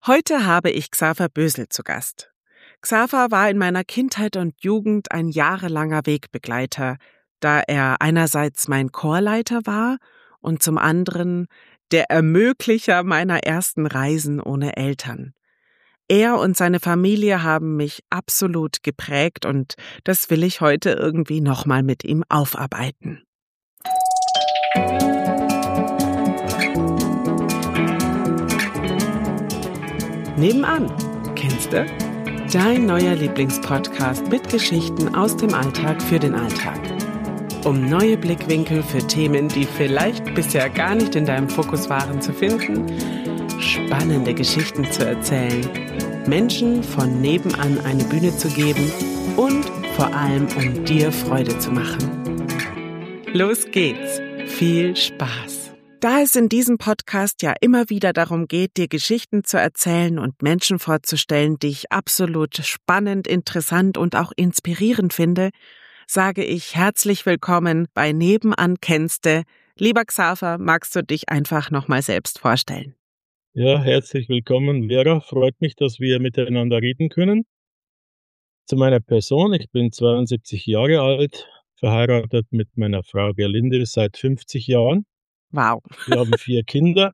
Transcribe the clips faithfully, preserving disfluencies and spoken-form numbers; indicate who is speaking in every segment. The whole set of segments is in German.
Speaker 1: Heute habe ich Xaver Bösel zu Gast. Xaver war in meiner Kindheit und Jugend ein jahrelanger Wegbegleiter, da er einerseits mein Chorleiter war und zum anderen der Ermöglicher meiner ersten Reisen ohne Eltern. Er und seine Familie haben mich absolut geprägt und das will ich heute irgendwie nochmal mit ihm aufarbeiten. Nebenan, kennst du? Dein neuer Lieblingspodcast mit Geschichten aus dem Alltag für den Alltag. Um neue Blickwinkel für Themen, die vielleicht bisher gar nicht in deinem Fokus waren, zu finden, spannende Geschichten zu erzählen, Menschen von nebenan eine Bühne zu geben und vor allem, um dir Freude zu machen. Los geht's! Viel Spaß! Da es in diesem Podcast ja immer wieder darum geht, dir Geschichten zu erzählen und Menschen vorzustellen, die ich absolut spannend, interessant und auch inspirierend finde, sage ich herzlich willkommen bei Nebenan kennste. Lieber Xaver, magst du dich einfach nochmal selbst vorstellen?
Speaker 2: Ja, herzlich willkommen, Vera. Freut mich, dass wir miteinander reden können. Zu meiner Person: Ich bin zweiundsiebzig Jahre alt, verheiratet mit meiner Frau Gerlinde seit fünfzig Jahren.
Speaker 1: Wow.
Speaker 2: Wir haben vier Kinder,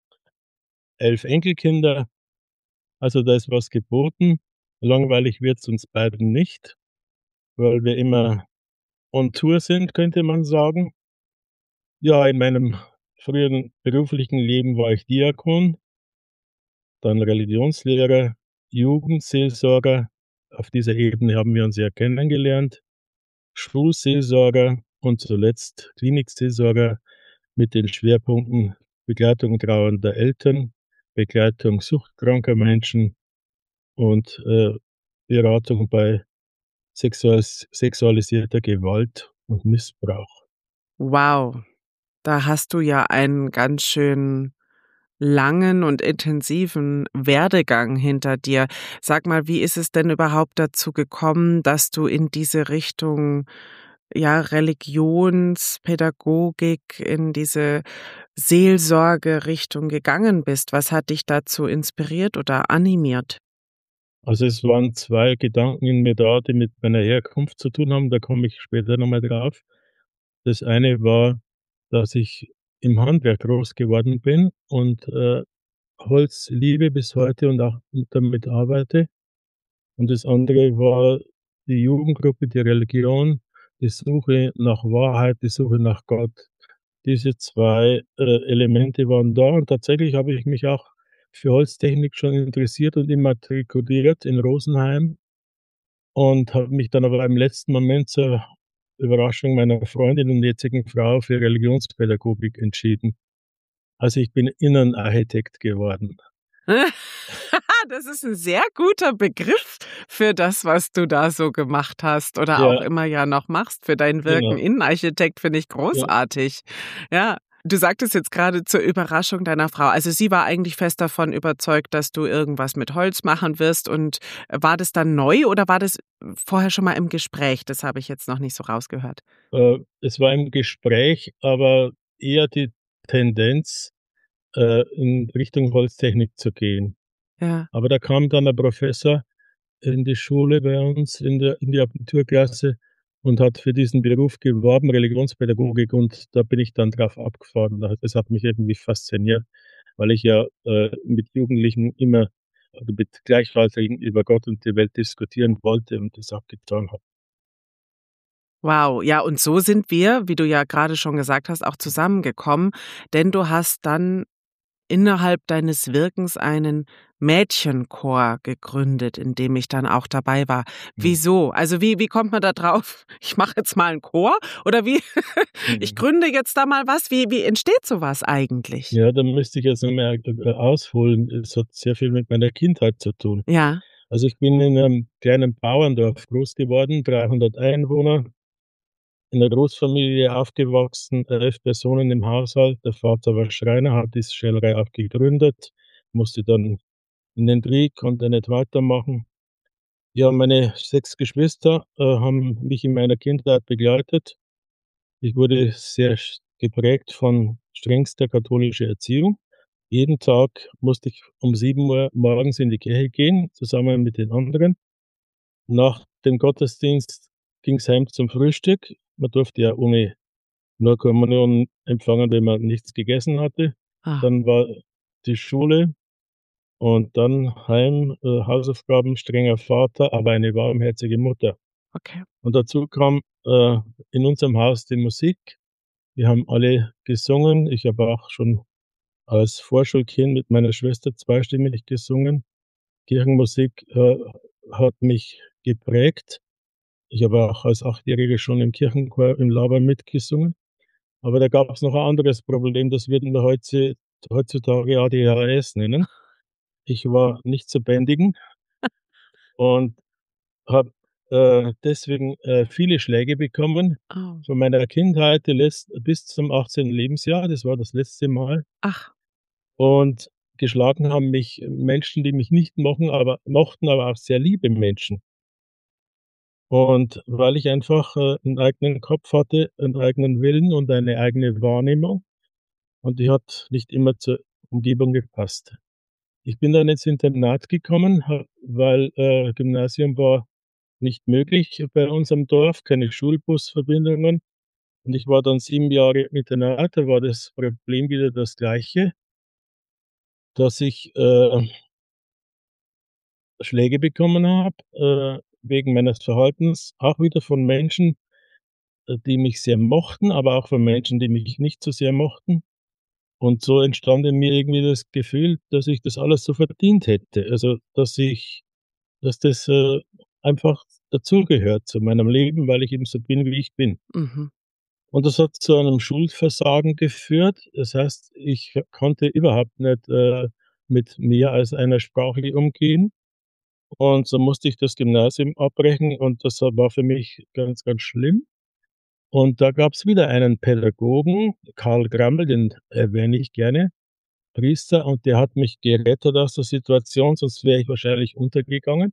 Speaker 2: elf Enkelkinder. Also da ist was geboten. Langweilig wird's uns beiden nicht, weil wir immer on Tour sind, könnte man sagen. Ja, in meinem früheren beruflichen Leben war ich Diakon, dann Religionslehrer, Jugendseelsorger. Auf dieser Ebene haben wir uns ja kennengelernt. Schulseelsorger und zuletzt Klinikseelsorger mit den Schwerpunkten Begleitung trauernder Eltern, Begleitung suchtkranker Menschen und äh, Beratung bei sexualis- sexualisierter Gewalt und Missbrauch.
Speaker 1: Wow, da hast du ja einen ganz schön langen und intensiven Werdegang hinter dir. Sag mal, wie ist es denn überhaupt dazu gekommen, dass du in diese Richtung, ja, Religionspädagogik, in diese Seelsorge-Richtung gegangen bist? Was hat dich dazu inspiriert oder animiert?
Speaker 2: Also es waren zwei Gedanken in mir da, die mit meiner Herkunft zu tun haben, da komme ich später noch mal drauf. Das eine war, dass ich im Handwerk groß geworden bin und, äh, Holz liebe bis heute und auch damit arbeite. Und das andere war die Jugendgruppe, die Religion, die Suche nach Wahrheit, die Suche nach Gott. Diese zwei äh, Elemente waren da und tatsächlich habe ich mich auch für Holztechnik schon interessiert und immatrikuliert in Rosenheim und habe mich dann aber im letzten Moment zur Überraschung meiner Freundin und jetzigen Frau für Religionspädagogik entschieden. Also, ich bin Innenarchitekt geworden.
Speaker 1: Das ist ein sehr guter Begriff für das, was du da so gemacht hast oder auch
Speaker 2: Ja,
Speaker 1: immer ja noch machst für dein Wirken.
Speaker 2: genau.
Speaker 1: Innenarchitekt finde ich
Speaker 2: Ja.
Speaker 1: großartig. Ja, du sagtest jetzt gerade zur Überraschung deiner Frau. Also, sie war eigentlich fest davon überzeugt, dass du irgendwas mit Holz machen wirst und war das dann neu oder war das vorher schon mal im Gespräch? Das habe ich jetzt noch nicht so rausgehört.
Speaker 2: Äh, es war im Gespräch, aber eher die Tendenz, äh, in Richtung Holztechnik zu gehen.
Speaker 1: Ja.
Speaker 2: Aber da kam dann der Professor in die Schule bei uns in der in die Abiturklasse und hat für diesen Beruf geworben, Religionspädagogik, und da bin ich dann drauf abgefahren. Da das hat mich irgendwie fasziniert, weil ich ja, äh, mit Jugendlichen immer oder mit Gleichaltrigen über Gott und die Welt diskutieren wollte und das auch getan habe.
Speaker 1: Wow, ja, und so sind wir, wie du ja gerade schon gesagt hast, auch zusammengekommen, denn du hast dann innerhalb deines Wirkens einen Mädchenchor gegründet, in dem ich dann auch dabei war.
Speaker 2: Mhm.
Speaker 1: Wieso? Also wie wie kommt man da drauf? Ich mache jetzt mal 'n Chor oder wie ich
Speaker 2: Mhm.
Speaker 1: gründe jetzt da mal was? Wie wie entsteht so was eigentlich?
Speaker 2: Ja, da müsste ich jetzt noch mehr, äh, ausholen. Es hat sehr viel mit meiner Kindheit zu tun.
Speaker 1: Ja.
Speaker 2: Also, ich bin in einem kleinen Bauerndorf groß geworden, dreihundert Einwohner, in 'ner Großfamilie aufgewachsen, elf Personen im Haushalt. Der Vater war Schreiner, hat diese Schrenerei auch gegründet, musste dann in den Krieg, konnte nicht weitermachen. Ja, meine sechs Geschwister, äh, haben mich in meiner Kindheit begleitet. Ich wurde sehr sch geprägt von strengster katholischer Erziehung. Jeden Tag musste ich um sieben Uhr morgens in die Kirche gehen, zusammen mit den anderen. Nach dem Gottesdienst ging's heim zum Frühstück. Man durfte ja ohne nur Kommunion empfangen, wenn man nichts gegessen hatte.
Speaker 1: Ah,
Speaker 2: Dann war die Schule und dann heim, äh, Hausaufgaben, strenger Vater, aber eine warmherzige Mutter.
Speaker 1: okay.
Speaker 2: Und dazu kam, äh, in unserem Haus die Musik. Wir haben alle gesungen. Ich habe auch schon als Vorschulkind mit meiner Schwester zweistimmig gesungen. Kirchenmusik, äh, hat mich geprägt. Ich habe auch als Achtjähriger schon im Kirchenchor im Laber mitgesungen. Aber da gab's noch ein anderes Problem, das würden wir heutzu heutzutage A D H S nennen. Ich war nicht zu bändigen und habe, äh, deswegen, äh, viele Schläge bekommen
Speaker 1: Oh.
Speaker 2: von meiner Kindheit, die letzt bis zum achtzehnten Lebensjahr. Das war das letzte Mal.
Speaker 1: Ach,
Speaker 2: Und geschlagen haben mich Menschen, die mich nicht mochen, aber mochten, aber auch sehr liebe Menschen. Und weil ich einfach, äh, 'n eigenen Kopf hatte, 'n eigenen Willen und eine eigene Wahrnehmung und die hat nicht immer zur Umgebung gepasst. Ich bin dann ins Internat gekommen, ha weil, äh, Gymnasium war nicht möglich bei uns am Dorf, keine Schulbusverbindungen. Und ich war dann sieben Jahre im Internat, da war das Problem wieder das Gleiche, dass ich, äh, Schläge bekommen habe, äh, wegen meines Verhaltens, auch wieder von Menschen, äh, die mich sehr mochten, aber auch von Menschen, die mich nicht so sehr mochten. Und so entstand in mir irgendwie das Gefühl, dass ich das alles so verdient hätte. Also, dass ich dass das, äh, einfach dazugehört zu meinem Leben, weil ich eben so bin, wie ich bin.
Speaker 1: mhm,
Speaker 2: Und das hat zu einem Schulversagen geführt. Das heißt, ich konnte überhaupt nicht, äh, mit mehr als einer Sprache umgehen. Und so musste ich das Gymnasium abbrechen und das war für mich ganz, ganz schlimm. Und da gab's wieder einen Pädagogen, Karl Grammel, den erwähne ich gerne, Priester, und der hat mich gerettet aus der Situation, sonst wäre ich wahrscheinlich untergegangen.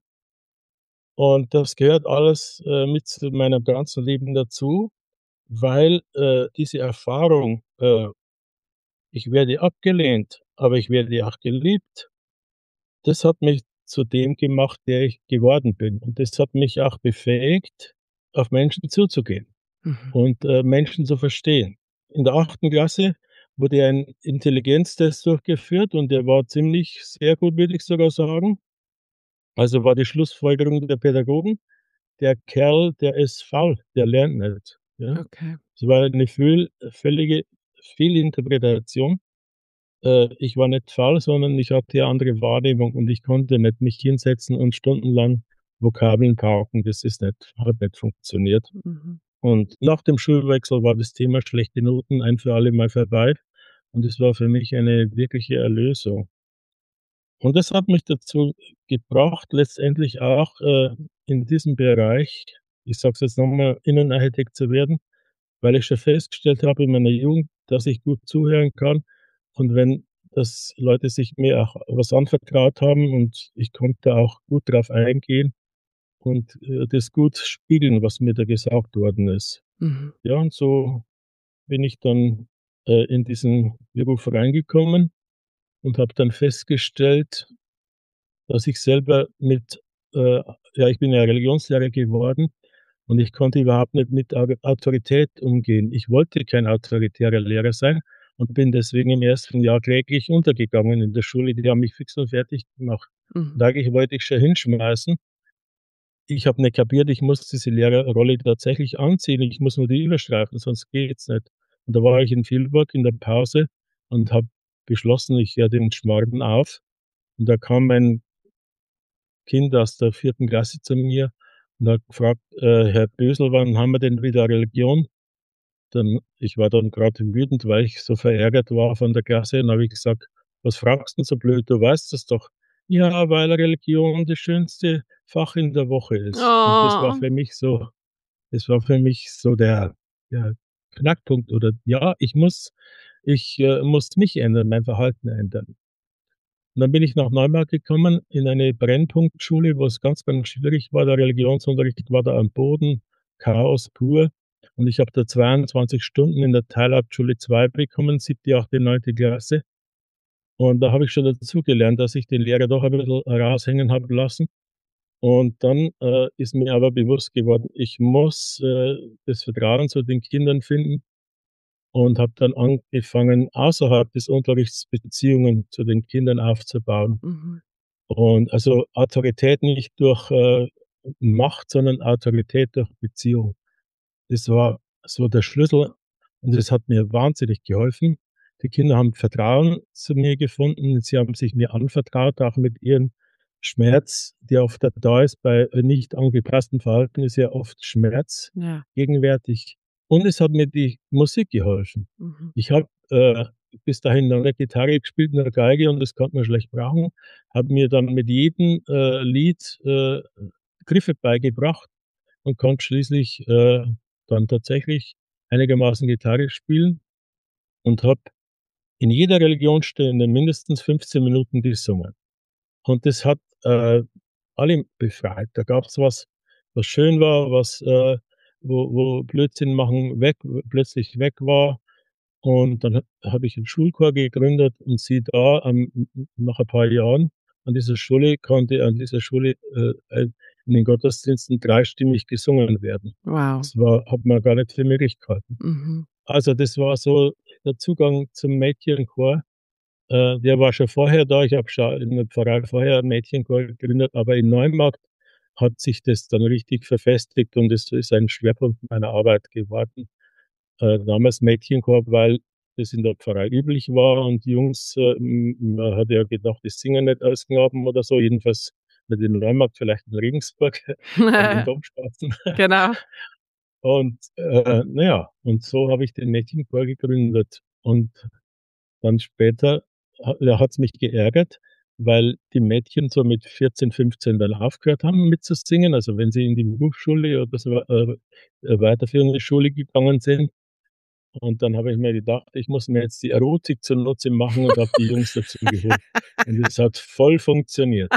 Speaker 2: Und das gehört alles, äh, mit zu meinem ganzen Leben dazu, weil, äh, diese Erfahrung, äh, ich werde abgelehnt, aber ich werde auch geliebt, das hat mich zu dem gemacht, der ich geworden bin. Und das hat mich auch befähigt, auf Menschen zuzugehen
Speaker 1: mhm,
Speaker 2: und, äh, Menschen zu verstehen. In der achten Klasse wurde ein Intelligenztest durchgeführt und der war ziemlich sehr gut, würde ich sogar sagen. Also, war die Schlussfolgerung der Pädagogen: „Der Kerl, der ist faul, der lernt nicht“, ja?
Speaker 1: okay.
Speaker 2: Es war eine völ völlige Fehlinterpretation. Äh, ich war nicht faul, sondern ich hatte eine andere Wahrnehmung und ich konnte nicht mich hinsetzen und stundenlang Vokabeln pauken. Das ist nicht hat nicht funktioniert.
Speaker 1: Mhm,
Speaker 2: Und nach dem Schulwechsel war das Thema schlechte Noten ein für alle Mal vorbei und es war für mich eine wirkliche Erlösung. Und das hat mich dazu gebracht, letztendlich auch, äh, in diesem Bereich, ich sage es jetzt noch mal, Innenarchitekt zu werden, weil ich schon festgestellt habe in meiner Jugend, dass ich gut zuhören kann und wenn dass Leute sich mir auch was anvertraut haben und ich konnte auch gut drauf eingehen und, äh, das gut spiegeln, was mir da gesagt worden ist.
Speaker 1: mhm,
Speaker 2: Ja, und so bin ich dann, äh, in diesen Beruf reingekommen und habe dann festgestellt, dass ich selber mit äh, ja, ich bin ja Religionslehrer geworden und ich konnte überhaupt nicht mit Au Autorität umgehen. Ich wollte kein autoritärer Lehrer sein und bin deswegen im ersten Jahr kläglich untergegangen in der Schule. Die haben mich fix und fertig gemacht.
Speaker 1: mhm,
Speaker 2: Und eigentlich wollte ich schon hinschmeißen. Ich habe nicht kapiert, ich muss diese Lehrerrolle tatsächlich anziehen. Ich muss nur die überstreifen, sonst geht's nicht. Und da war ich in Vilvoorde in der Pause und habe beschlossen, ich höre den Schmarrn auf. Und da kam ein Kind aus der vierten Klasse zu mir und hat gefragt: „Äh, Herr Bösel, wann haben wir denn wieder Religion?“ Dann ich war dann grad wütend, weil ich so verärgert war von der Klasse und habe ich gesagt: „Was fragst 'n so blöd? Du weißt es doch.“ „Ja, weil Religion das schönste Fach in der Woche ist.“ Und das war
Speaker 1: oh,
Speaker 2: für mich so das war für mich so der der Knackpunkt oder ja, ich muss ich, äh, muss mich ändern, mein Verhalten ändern. Und dann bin ich nach Neumarkt gekommen in eine Brennpunktschule, wo's ganz, ganz schwierig war. Der Religionsunterricht war da am Boden, Chaos pur. Und ich habe da zweiundzwanzig Stunden in der Teilhauptschule zwei bekommen, siebte, achte, neunte Klasse. Und da habe ich schon dazugelernt, dass ich den Lehrer doch ein bisschen raushängen habe lassen. Und dann, äh, ist mir aber bewusst geworden, ich muss, äh, das Vertrauen zu den Kindern finden und habe dann angefangen, außerhalb des Unterrichts Beziehungen zu den Kindern aufzubauen.
Speaker 1: Mhm.
Speaker 2: Und also Autorität nicht durch, äh, Macht, sondern Autorität durch Beziehung. Das war so der Schlüssel und das hat mir wahnsinnig geholfen. Die Kinder haben Vertrauen zu mir gefunden. Sie haben sich mir anvertraut, auch mit ihrem Schmerz, der oft da ist. Bei nicht angepasstem Verhalten ist ja oft Schmerz
Speaker 1: Ja.
Speaker 2: gegenwärtig. Und es hat mir die Musik geholfen.
Speaker 1: Mhm.
Speaker 2: Ich habe, äh, bis dahin noch nicht Gitarre gespielt, nur Geige und das konnte man schlecht brauchen. Habe mir dann mit jedem, äh, Lied, äh, Griffe beigebracht und konnte schließlich, äh, dann tatsächlich einigermaßen Gitarre spielen und habe in jeder Religionsstunde mindestens fünfzehn Minuten gesungen. Und das hat, äh, alle befreit. Da gab's was, was schön war, was, äh wo wo Blödsinn machen weg plötzlich weg war. Und dann ha habe ich 'n Schulchor gegründet und siehe da, ähm, n n nach ein paar Jahren an dieser Schule konnte an dieser Schule, äh, äh, in den Gottesdiensten dreistimmig gesungen werden.
Speaker 1: Wow.
Speaker 2: Das war hat man gar nicht für möglich gehalten.
Speaker 1: Mhm.
Speaker 2: Also, das war so der Zugang zum Mädchenchor. Äh, der war schon vorher da. Ich habe schon in der Pfarrei vorher 'n Mädchenchor gegründet, aber in Neumarkt hat sich das dann richtig verfestigt und es ist ein Schwerpunkt meiner Arbeit geworden. Äh, damals Mädchenchor, weil das in der Pfarrei üblich war und die Jungs, äh, m man hat ja gedacht, die singen nicht als Knaben oder so, jedenfalls nicht in Neumarkt, vielleicht in Regensburg an den Domstraßen.
Speaker 1: Genau.
Speaker 2: Und, äh, na ja, und so habe ich den Mädchenchor gegründet. Und dann später ha ja, hat's mich geärgert, weil die Mädchen so mit vierzehn, fünfzehn dann aufgehört haben mitzusingen. Also, wenn sie in die Berufsschule oder so, äh, äh, weiterführende Schule gegangen sind. Und dann habe ich mir gedacht, ich muss mir jetzt die Erotik zunutze machen und habe die Jungs dazu geholt. Und es hat voll funktioniert.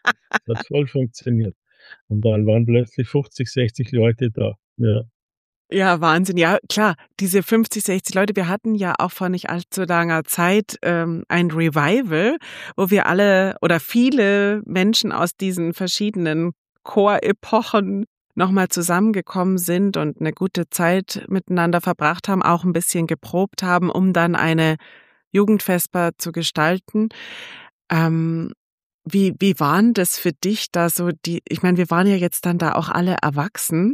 Speaker 2: Es hat voll funktioniert. Und dann waren plötzlich fünfzig, sechzig Leute da, ja.
Speaker 1: Ja, Wahnsinn. Ja, klar, diese fünfzig, sechzig Leute. Wir hatten ja auch vor nicht allzu langer Zeit, ähm, ein Revival, wo wir alle oder viele Menschen aus diesen verschiedenen Chorepochen noch mal zusammengekommen sind und 'ne gute Zeit miteinander verbracht haben, auch 'n bisschen geprobt haben, um dann eine Jugendvesper zu gestalten. Ähm, wie wie war 'n das für dich da so die ich meine, wir waren ja jetzt dann da auch alle erwachsen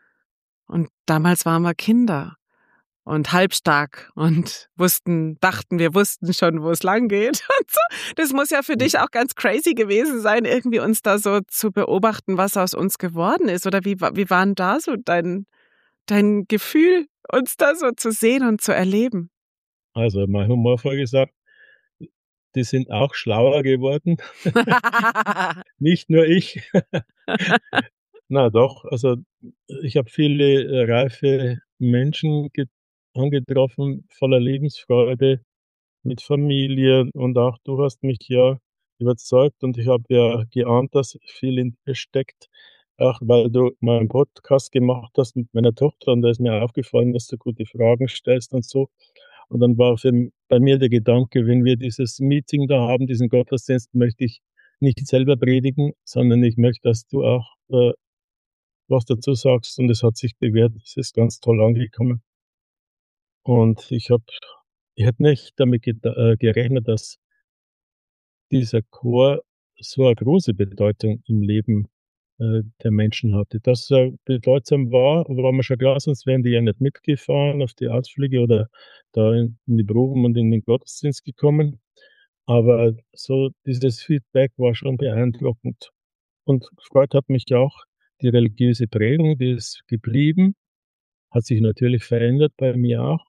Speaker 1: und damals waren wir Kinder und halbstark und wussten dachten, wir wussten schon, wo's langgeht und so. Das muss ja für dich auch ganz crazy gewesen sein, irgendwie uns da so zu beobachten, was aus uns geworden ist. Oder wie wa wie war 'n da so dein dein Gefühl, uns da so zu sehen und zu erleben?
Speaker 2: Also, mal humorvoll gesagt, die sind auch schlauer geworden. Nicht nur ich. Na doch, also, ich habe viele, äh, reife Menschen ge angetroffen, voller Lebensfreude, mit Familie und auch du hast mich ja überzeugt und ich habe ja geahnt, dass viel in dir steckt, auch weil du mal 'n Podcast gemacht hast mit meiner Tochter und da ist mir aufgefallen, dass du gute Fragen stellst und so. Und dann war für m bei mir der Gedanke, wenn wir dieses Meeting da haben, diesen Gottesdienst, möchte ich nicht selber predigen, sondern ich möchte, dass du auch, äh, was dazu sagst und es hat sich bewährt. Es ist ganz toll angekommen. Und ich habe ich hätte nicht damit geda äh, gerechnet, dass dieser Chor so 'ne große Bedeutung im Leben, äh, der Menschen hatte. Dass er bedeutsam war, war mir schon klar, sonst wären die ja nicht mitgefahren auf die Ausflüge oder da in in die Proben und in den Gottesdienst gekommen. Aber so dieses Feedback war schon beeindruckend. Und gefreut hat mich auch die religiöse Prägung, die ist geblieben, hat sich natürlich verändert bei mir auch.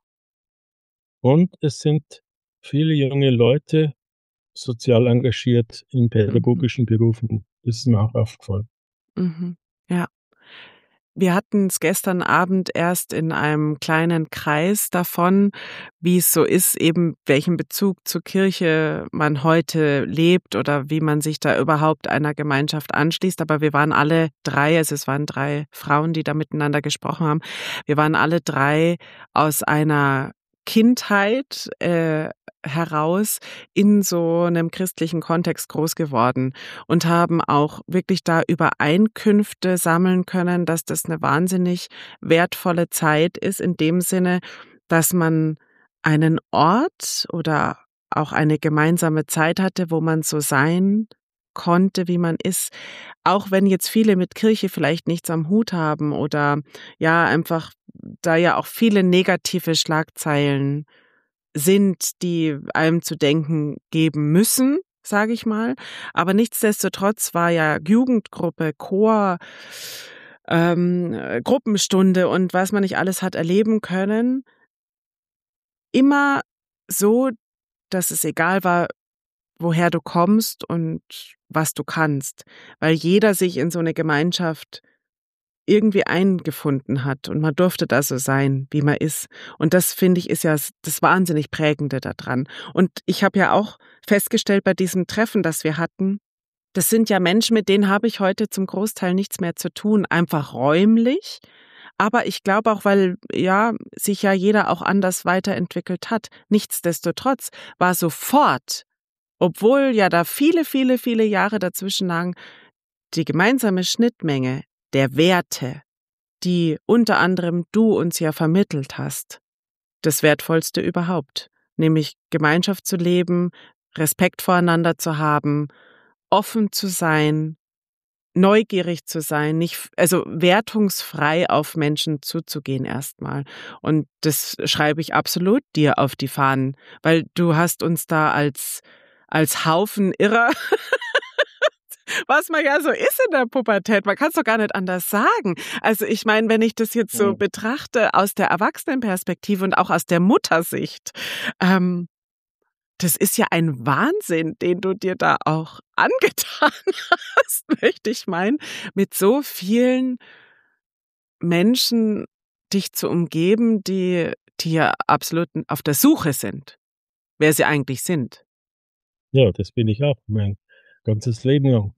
Speaker 2: Und es sind viele junge Leute sozial engagiert in
Speaker 1: Mhm.
Speaker 2: pädagogischen Berufen. Das ist mir auch aufgefallen.
Speaker 1: Mhm, ja. Wir hatten's gestern Abend erst in einem kleinen Kreis davon, wie's so ist, eben welchen Bezug zur Kirche man heute lebt oder wie man sich da überhaupt einer Gemeinschaft anschließt. Aber wir waren alle drei also, es waren drei Frauen, die da miteinander gesprochen haben. Wir waren alle drei aus einer Kindheit, äh heraus in so einem christlichen Kontext groß geworden und haben auch wirklich da Übereinkünfte sammeln können, dass das eine wahnsinnig wertvolle Zeit ist, in dem Sinne, dass man einen Ort oder auch eine gemeinsame Zeit hatte, wo man so sein konnte, wie man ist. Auch wenn jetzt viele mit Kirche vielleicht nichts am Hut haben oder ja einfach da ja auch viele negative Schlagzeilen sind, die einem zu denken geben müssen, sage ich mal. Aber nichtsdestotrotz war ja Jugendgruppe, Chor, ähm, äh, Gruppenstunde und was man nicht alles hat erleben können, immer so, dass es egal war, woher du kommst und was du kannst, weil jeder sich in so eine Gemeinschaft irgendwie eingefunden hat und man durfte da so sein, wie man ist. Und das, finde ich, ist ja das wahnsinnig Prägende daran. Und ich habe ja auch festgestellt bei diesem Treffen, das wir hatten, das sind ja Menschen, mit denen habe ich heute zum Großteil nichts mehr zu tun, einfach räumlich. Aber ich glaube auch, weil ja sich ja jeder auch anders weiterentwickelt hat. Nichtsdestotrotz war sofort, obwohl ja da viele, viele, viele Jahre dazwischen lagen, die gemeinsame Schnittmenge der Werte, die unter anderem du uns ja vermittelt hast, das Wertvollste überhaupt, nämlich Gemeinschaft zu leben, Respekt voreinander zu haben, offen zu sein, neugierig zu sein, nicht, also wertungsfrei auf Menschen zuzugehen erstmal. Und das schreibe ich absolut dir auf die Fahnen, weil du hast uns da als, als Haufen Irrer was man ja so ist in der Pubertät. Man kann es doch gar nicht anders sagen. Also ich meine, wenn ich das jetzt so
Speaker 2: Mhm.
Speaker 1: betrachte aus der Erwachsenenperspektive und auch aus der Muttersicht, ähm, das ist ja ein Wahnsinn, den du dir da auch angetan hast, möchte ich meinen, mit so vielen Menschen dich zu umgeben, die, die ja absolut auf der Suche sind, wer sie eigentlich sind.
Speaker 2: Ja, das bin ich auch mein ganzes Leben lang.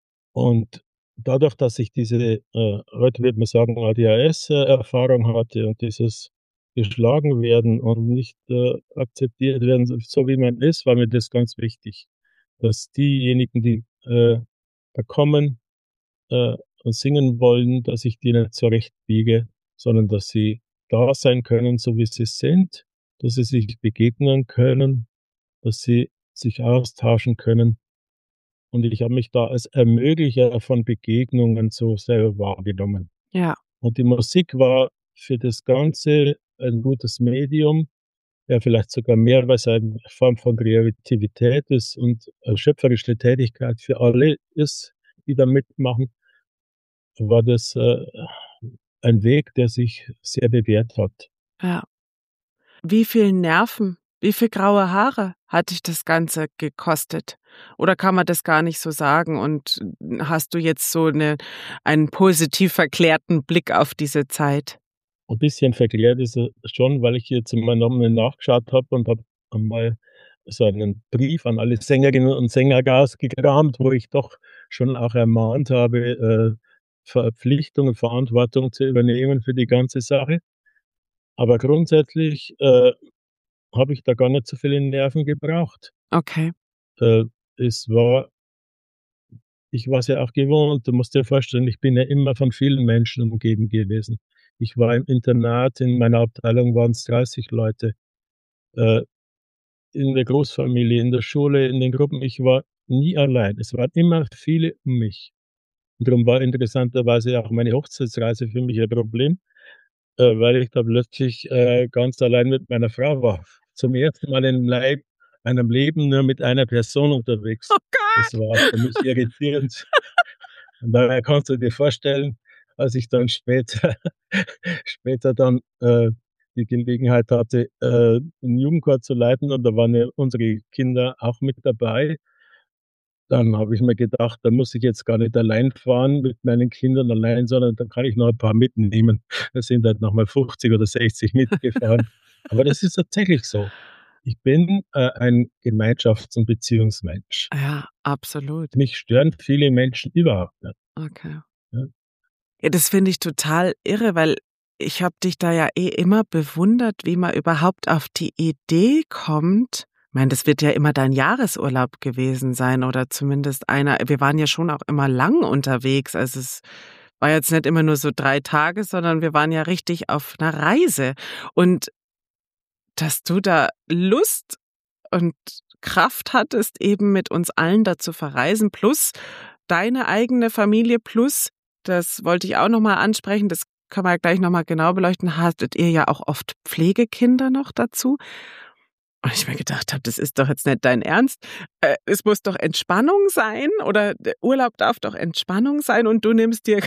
Speaker 2: Und dadurch, dass ich diese, äh, heute würde man sagen, A D H S, äh, Erfahrung hatte und dieses geschlagen werden und nicht, äh, akzeptiert werden, so so wie man ist, war mir das ganz wichtig, dass diejenigen, die, äh, da kommen, äh, und singen wollen, dass ich die nicht zurechtbiege, sondern dass sie da sein können, so wie sie sind, dass sie sich begegnen können, dass sie sich austauschen können. Und ich habe mich da als Ermöglicher von Begegnungen so selber wahrgenommen.
Speaker 1: Ja,
Speaker 2: Und die Musik war für das Ganze ein gutes Medium, ja vielleicht sogar mehr, weil's eine Form von Kreativität ist und, äh, schöpferische Tätigkeit für alle ist, die da mitmachen, war das, äh, ein Weg, der sich sehr bewährt hat.
Speaker 1: ja. Wie viel Nerven, wie viel graue Haare hat dich das Ganze gekostet? Oder kann man das gar nicht so sagen und hast du jetzt so 'ne einen positiv verklärten Blick auf diese Zeit?
Speaker 2: Ein bisschen verklärt ist er schon, weil ich jetzt mal noch mal nachgeschaut habe und habe einmal so einen Brief an alle Sängerinnen und Sänger ausgekramt, wo ich doch schon auch ermahnt habe, äh, Verpflichtung und Verantwortung zu übernehmen für die ganze Sache. Aber grundsätzlich, äh, habe ich da gar nicht so viele Nerven gebraucht.
Speaker 1: Okay,
Speaker 2: Äh, es war Ich war's ja auch gewohnt. Du musst dir vorstellen, ich bin ja immer von vielen Menschen umgeben gewesen. Ich war im Internat, in meiner Abteilung waren's dreißig Leute, äh, in der Großfamilie, in der Schule, in den Gruppen. Ich war nie allein. Es waren immer viele um mich. Und darum war interessanterweise auch meine Hochzeitsreise für mich ein Problem, äh, weil ich da plötzlich, äh, ganz allein mit meiner Frau war. Zum ersten Mal in Leib meinem Leben nur mit einer Person unterwegs.
Speaker 1: oh
Speaker 2: Das
Speaker 1: Gott.
Speaker 2: war für mich irritierend. Und daher kannst du dir vorstellen, als ich dann später später dann, äh, die Gelegenheit hatte, äh, 'n Jugendchor zu leiten und da waren ja unsere Kinder auch mit dabei. Dann habe ich mir gedacht: „Da muss ich jetzt gar nicht allein fahren mit meinen Kindern allein, sondern da kann ich noch 'n paar mitnehmen." Da sind halt noch mal fünfzig oder sechzig mitgefahren. Aber das ist tatsächlich so. Ich bin, äh, ein Gemeinschafts- und Beziehungsmensch.
Speaker 1: Ja, absolut.
Speaker 2: Mich stören viele Menschen überhaupt nicht,
Speaker 1: Okay.
Speaker 2: ja.
Speaker 1: Ja, das finde ich total irre, weil ich habe dich da ja eh immer bewundert, wie man überhaupt auf die Idee kommt, Ich meine, das wird ja immer dein Jahresurlaub gewesen sein oder zumindest einer. Wir waren ja schon auch immer lang unterwegs. Also es war jetzt nicht immer nur so drei Tage, sondern wir waren ja richtig auf einer Reise. Und dass du da Lust und Kraft hattest, eben mit uns allen da zu verreisen, plus deine eigene Familie, plus, das wollte ich auch nochmal ansprechen, das können wir ja gleich nochmal genau beleuchten, hattet ihr ja auch oft Pflegekinder noch dazu. Und ich mir gedacht habe, das ist doch jetzt nicht dein Ernst. Äh, es muss doch Entspannung sein oder der Urlaub darf doch Entspannung sein und du nimmst dir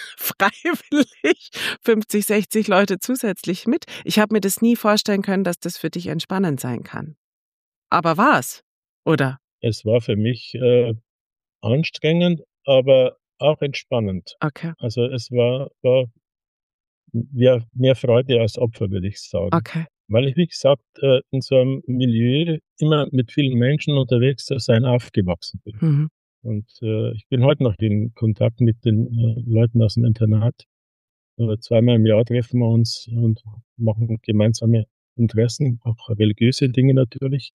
Speaker 1: freiwillig fünfzig, sechzig Leute zusätzlich mit. Ich habe mir das nie vorstellen können, dass das für dich entspannend sein kann. Aber war's, oder?
Speaker 2: Es war für mich äh, anstrengend, aber auch entspannend.
Speaker 1: Okay,
Speaker 2: Also es war, war mehr, mehr Freude als Opfer, würde ich sagen.
Speaker 1: okay.
Speaker 2: Weil ich, wie gesagt, äh, in so einem Milieu immer mit vielen Menschen unterwegs zu sein aufgewachsen bin.
Speaker 1: Mhm.
Speaker 2: Und äh, ich bin heute noch in Kontakt mit den äh, Leuten aus dem Internat. Äh, zweimal im Jahr treffen wir uns und machen gemeinsame Interessen, auch religiöse Dinge natürlich.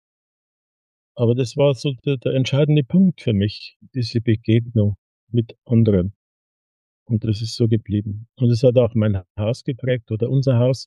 Speaker 2: Aber das war so der, der entscheidende Punkt für mich, diese Begegnung mit anderen. Und das ist so geblieben. Und es hat auch mein Haus geprägt oder unser Haus.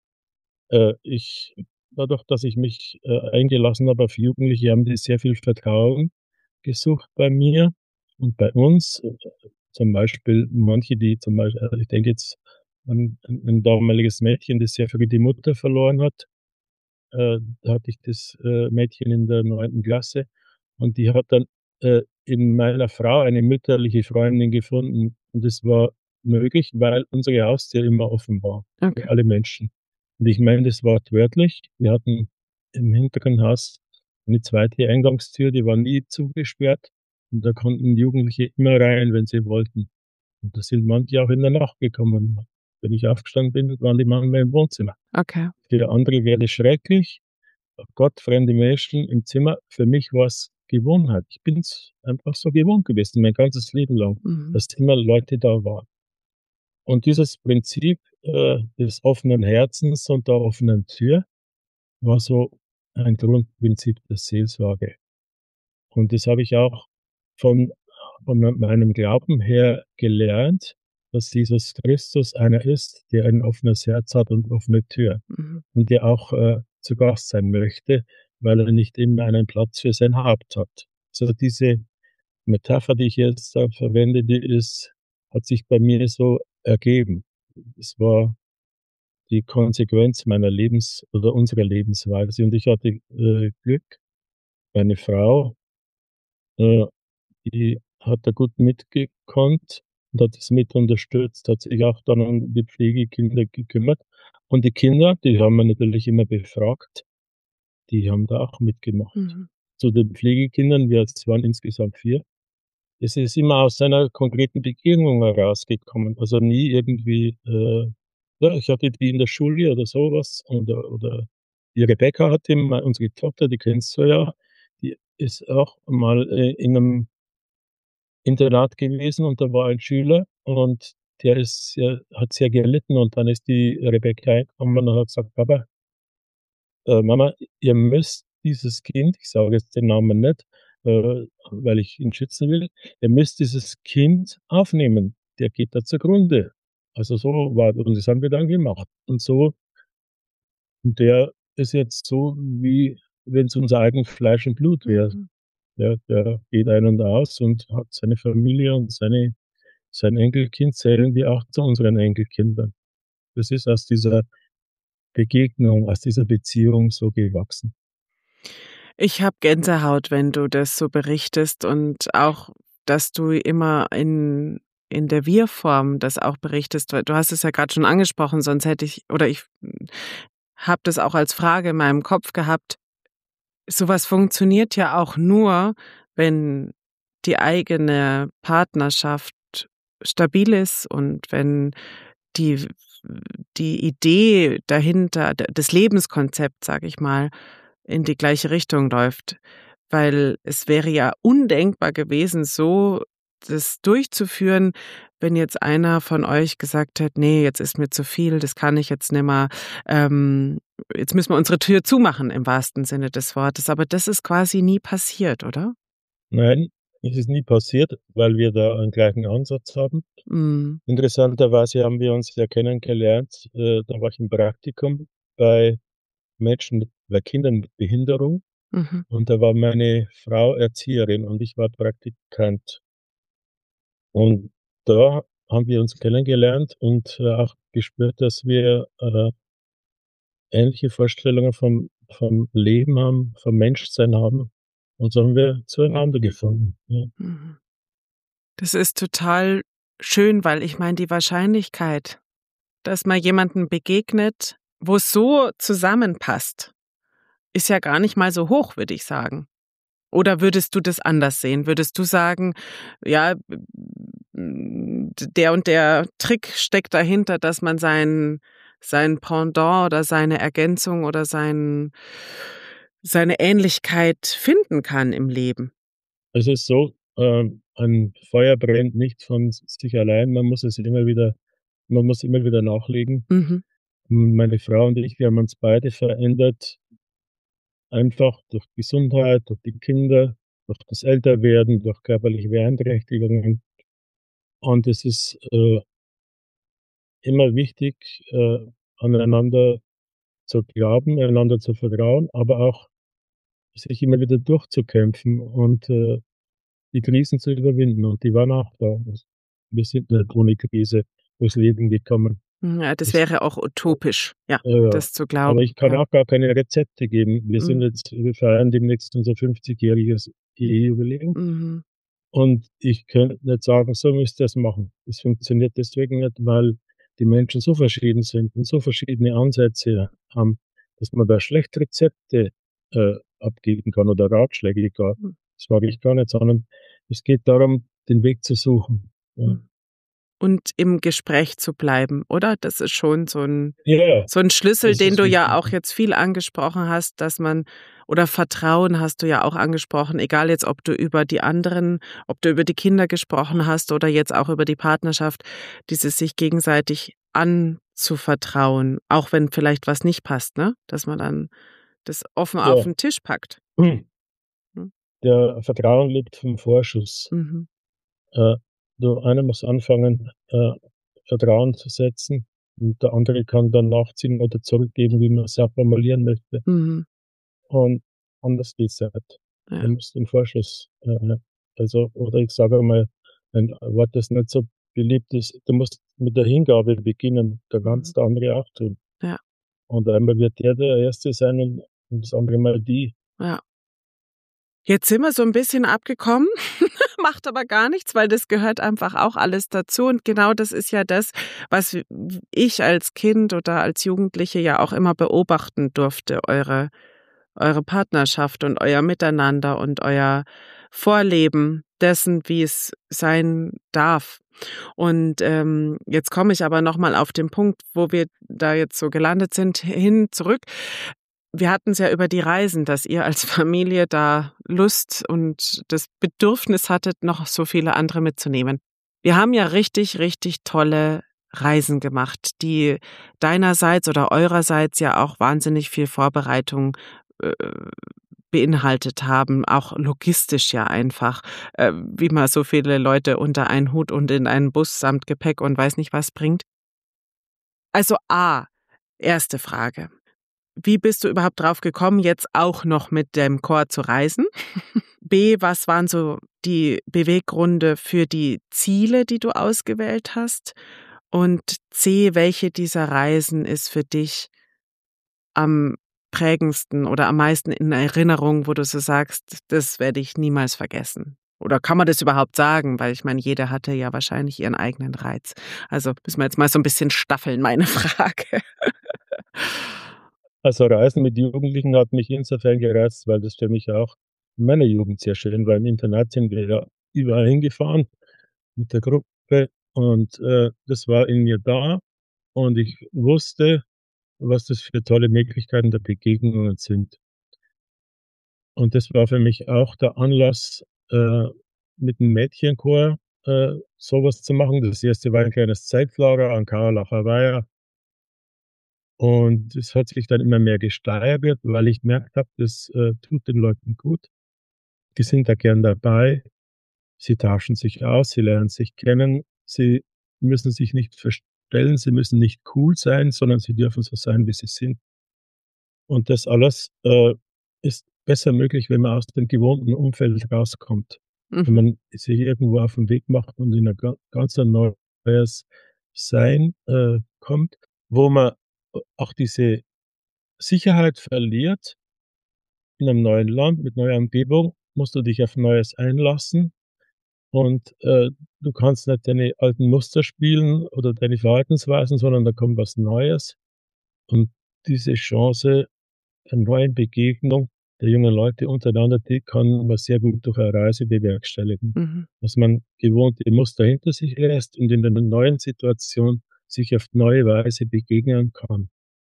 Speaker 2: Äh, ich dadurch, dass ich mich, äh, eingelassen habe auf Jugendliche, haben die sehr viel Vertrauen gesucht bei mir und bei uns. Äh, zum Beispiel manche, die zum Beispiel also ich denke jetzt an an 'n damaliges Mädchen, das sehr früh die Mutter verloren hat. Äh, da hatte ich das, äh, Mädchen in der neunten Klasse und die hat dann, äh, in meiner Frau eine mütterliche Freundin gefunden. Und das war möglich, weil unsere Haustür immer offen war
Speaker 1: Okay.
Speaker 2: für alle Menschen. Und ich meine das wortwörtlich. Wir hatten im hinteren Haus eine zweite Eingangstür, die war nie zugesperrt und da konnten Jugendliche immer rein, wenn sie wollten. Und da sind manche auch in der Nacht gekommen. Wenn ich aufgestanden bin, waren die manchmal im Wohnzimmer.
Speaker 1: Okay.
Speaker 2: Für andere wäre das schrecklich. Oh Gott, fremde Menschen im Zimmer. Für mich war's Gewohnheit. Ich bin's einfach so gewohnt gewesen, mein ganzes Leben lang,
Speaker 1: Mhm.
Speaker 2: dass immer Leute da waren. Und dieses Prinzip, äh, des offenen Herzens und der offenen Tür war so ein Grundprinzip der Seelsorge. Und das habe ich auch von von meinem Glauben her gelernt, dass Jesus Christus einer ist, der ein offenes Herz hat und offene Tür
Speaker 1: Mhm.
Speaker 2: und der auch, äh, zu Gast sein möchte, weil er nicht immer einen Platz für sein Haupt hat. So diese Metapher, die ich jetzt da verwende, die ist hat sich bei mir so ergeben. Es war die Konsequenz meiner Lebens oder unserer Lebensweise und ich hatte, äh, Glück. Meine Frau, äh die hat da gut mitgekonnt und hat das mit unterstützt, hat sich auch dann um die Pflegekinder gekümmert. Und die Kinder, die haben wir natürlich immer befragt, die haben da auch mitgemacht.
Speaker 1: Mhm.
Speaker 2: Zu den Pflegekindern, wir es waren insgesamt vier, es ist immer aus einer konkreten Begegnung herausgekommen, also nie irgendwie, äh ja, ich hatte die in der Schule oder so was oder oder die Rebecca hatte mal unsere Tochter, die kennst du ja, die ist auch mal, äh, in 'nem Internat gewesen und da war ein Schüler und der ist sehr hat sehr gelitten und dann ist die Rebecca hergekommen und hat gesagt: „Papa, äh, Mama, ihr müsst dieses Kind“, ich sage jetzt den Namen nicht, äh, weil ich ihn schützen will, „ihr müsst dieses Kind aufnehmen, der geht da zugrunde.“ Also, so war und das haben wir dann gemacht. Und so und der ist jetzt so, wie wenn's unser eigenes Fleisch und Blut wäre.
Speaker 1: Mhm.
Speaker 2: Der der geht ein und aus und hat seine Familie und seine sein Enkelkind zählen wir auch zu unseren Enkelkindern. Das ist aus dieser Begegnung, aus dieser Beziehung so gewachsen.
Speaker 1: Ich habe Gänsehaut, wenn du das so berichtest und auch, dass du immer in in der Wir-Form das auch berichtest, weil du hast es ja grad schon angesprochen, sonst hätte ich oder ich habe das auch als Frage in meinem Kopf gehabt. So was funktioniert ja auch nur, wenn die eigene Partnerschaft stabil ist und wenn die die Idee dahinter, d das Lebenskonzept, sage ich mal, in die gleiche Richtung läuft. Weil es wäre ja undenkbar gewesen, so das durchzuführen, wenn jetzt einer von euch gesagt hat: „Ne, jetzt ist mir zu viel, das kann ich jetzt nimmer. Ähm, jetzt müssen wir unsere Tür zumachen“, im wahrsten Sinne des Wortes. Aber das ist quasi nie passiert, oder?
Speaker 2: Nein, es ist nie passiert, weil wir da einen gleichen Ansatz haben.
Speaker 1: Mhm.
Speaker 2: Interessanterweise haben wir uns ja kennengelernt, äh, da war ich im Praktikum bei Menschen mit bei Kindern mit Behinderung
Speaker 1: Mhm.
Speaker 2: und da war meine Frau Erzieherin und ich war Praktikant. Und da haben wir uns kennengelernt und, äh, auch gespürt, dass wir, äh ähnliche Vorstellungen vom vom Leben haben, vom Menschsein haben. Und so haben wir zueinander gefunden, ja.
Speaker 1: Mhm. Das ist total schön, weil ich meine, die Wahrscheinlichkeit, dass man jemandem begegnet, wo's so zusammenpasst, ist ja gar nicht mal so hoch, würde ich sagen. Oder würdest du das anders sehen? Würdest du sagen, ja, hm, d der und der Trick steckt dahinter, dass man sein sein Pendant oder seine Ergänzung oder sein seine Ähnlichkeit finden kann im Leben?
Speaker 2: Es ist so, ähm, ein Feuer brennt nicht von s sich allein. Man muss es immer wieder man muss immer wieder nachlegen.
Speaker 1: Mhm.
Speaker 2: Hm, meine Frau und ich, wir haben uns beide verändert einfach durch Gesundheit, durch die Kinder, durch das Älterwerden, durch körperliche Beeinträchtigungen. Und es ist, äh immer wichtig, äh, aneinander zu glauben, einander zu vertrauen, aber auch sich immer wieder durchzukämpfen und, äh, die Krisen zu überwinden. Und die waren auch da. Also, wir sind nicht ohne Krise durchs Leben gekommen.
Speaker 1: Hm, ja, das
Speaker 2: Das
Speaker 1: wäre auch utopisch, ja,
Speaker 2: Ja, ja.
Speaker 1: das zu
Speaker 2: Aber
Speaker 1: glauben,
Speaker 2: ich kann
Speaker 1: ja.
Speaker 2: auch gar keine Rezepte geben. Wir sind
Speaker 1: Mhm.
Speaker 2: jetzt wir feiern demnächst unser fünfzigjähriges Ehejubiläum.
Speaker 1: Mhm.
Speaker 2: Und ich könnte nicht sagen: „So müsst ihr's machen.“ Das funktioniert deswegen nicht, weil die Menschen so verschieden sind und so verschiedene Ansätze haben, dass man da schlecht Rezepte, äh, abgeben kann oder Ratschläge gar.
Speaker 1: Hm.
Speaker 2: Das mag ich gar nicht, sondern es geht darum, den Weg zu suchen, ja.
Speaker 1: Hm. Und im Gespräch zu bleiben, oder? Das ist schon so 'n
Speaker 2: Ja, ja,
Speaker 1: so 'n Schlüssel,
Speaker 2: das
Speaker 1: den
Speaker 2: ist
Speaker 1: du ja
Speaker 2: wichtig,
Speaker 1: auch
Speaker 2: ja.
Speaker 1: jetzt viel angesprochen hast, dass man oder Vertrauen hast du ja auch angesprochen, egal jetzt, ob du über die anderen ob du über die Kinder gesprochen hast oder jetzt auch über die Partnerschaft, dieses sich gegenseitig anzuvertrauen, auch wenn vielleicht was nicht passt, ne? Dass man dann das offen auf
Speaker 2: Ja.
Speaker 1: 'n Tisch packt. Hm.
Speaker 2: Der Vertrauen lebt vom Vorschuss.
Speaker 1: Mhm.
Speaker 2: Äh, nur einer muss anfangen, äh, Vertrauen zu setzen und der andere kann dann nachziehen oder zurückgeben, wie man's auch formulieren möchte.
Speaker 1: Mhm.
Speaker 2: Und anders geht's ja nicht.
Speaker 1: Ja.
Speaker 2: Du musst den Vorschuss, äh, äh also oder ich sage einmal, ein Wort, das nicht so beliebt ist, du musst mit der Hingabe beginnen, da kann's
Speaker 1: Mhm.
Speaker 2: der andere auch tun.
Speaker 1: Ja.
Speaker 2: Und einmal wird der der Erste sein und und das andere Mal die.
Speaker 1: Ja. Jetzt sind wir so 'n bisschen abgekommen, macht aber gar nichts, weil das gehört einfach auch alles dazu. Und genau das ist ja das, was w ich als Kind oder als Jugendliche ja auch immer beobachten durfte, eure eure Partnerschaft und euer Miteinander und euer Vorleben dessen, wie es sein darf. Und, ähm, jetzt komme ich aber noch mal auf den Punkt, wo wir da jetzt so gelandet sind, hin zurück. Wir hatten's ja über die Reisen, dass ihr als Familie da Lust und das Bedürfnis hattet, noch so viele andere mitzunehmen. Wir haben ja richtig, richtig tolle Reisen gemacht, die deinerseits oder eurerseits ja auch wahnsinnig viel Vorbereitung, äh, beinhaltet haben, auch logistisch ja einfach, äh, wie man so viele Leute unter einen Hut und in einen Bus samt Gepäck und weiß nicht was bringt. Also A, erste Frage: Wie bist du überhaupt drauf gekommen, jetzt auch noch mit dem Chor zu reisen? B, was waren so die Beweggründe für die Ziele, die du ausgewählt hast? Und C, welche dieser Reisen ist für dich am prägendsten oder am meisten in Erinnerung, wo du so sagst: „Das werde ich niemals vergessen?“ Oder kann man das überhaupt sagen? Weil ich meine, jede hatte ja wahrscheinlich ihren eigenen Reiz. Also, müssen wir jetzt mal so 'n bisschen staffeln, meine Frage.
Speaker 2: Also, Reisen mit Jugendlichen hat mich insofern gereizt, weil das für mich auch in meiner Jugend sehr schön war. Im Internat sind wir ja überall hingefahren mit der Gruppe und, äh, das war in mir da und ich wusste, was das für tolle Möglichkeiten der Begegnungen sind. Und das war für mich auch der Anlass, äh, mit 'm Mädchenchor äh, so was zu machen. Das erste war ein kleines Zeltlager an Karlacher Weiher. Und es hat sich dann immer mehr gesteigert, weil ich gemerkt habe, das, äh, tut den Leuten gut. Die sind da gern dabei. Sie tauschen sich aus, sie lernen sich kennen. Sie müssen sich nicht verstellen, sie müssen nicht cool sein, sondern sie dürfen so sein, wie sie sind. Und das alles, äh, ist besser möglich, wenn man aus dem gewohnten Umfeld rauskommt. Wenn
Speaker 1: Mhm.
Speaker 2: man sich irgendwo auf 'n Weg macht und in ein ga ganz ein neues Sein, äh, kommt, wo man a auch diese Sicherheit verliert. In 'nem neuen Land mit neuer Umgebung musst du dich auf Neues einlassen und, äh, du kannst nicht deine alten Muster spielen oder deine Verhaltensweisen, sondern da kommt was Neues. Und diese Chance der neuen Begegnung der jungen Leute untereinander, die kann man sehr gut durch 'ne Reise bewerkstelligen.
Speaker 1: Mhm.
Speaker 2: Dass man gewohnte Muster hinter sich lässt und in 'ner neuen Situation sich auf neue Weise begegnen kann.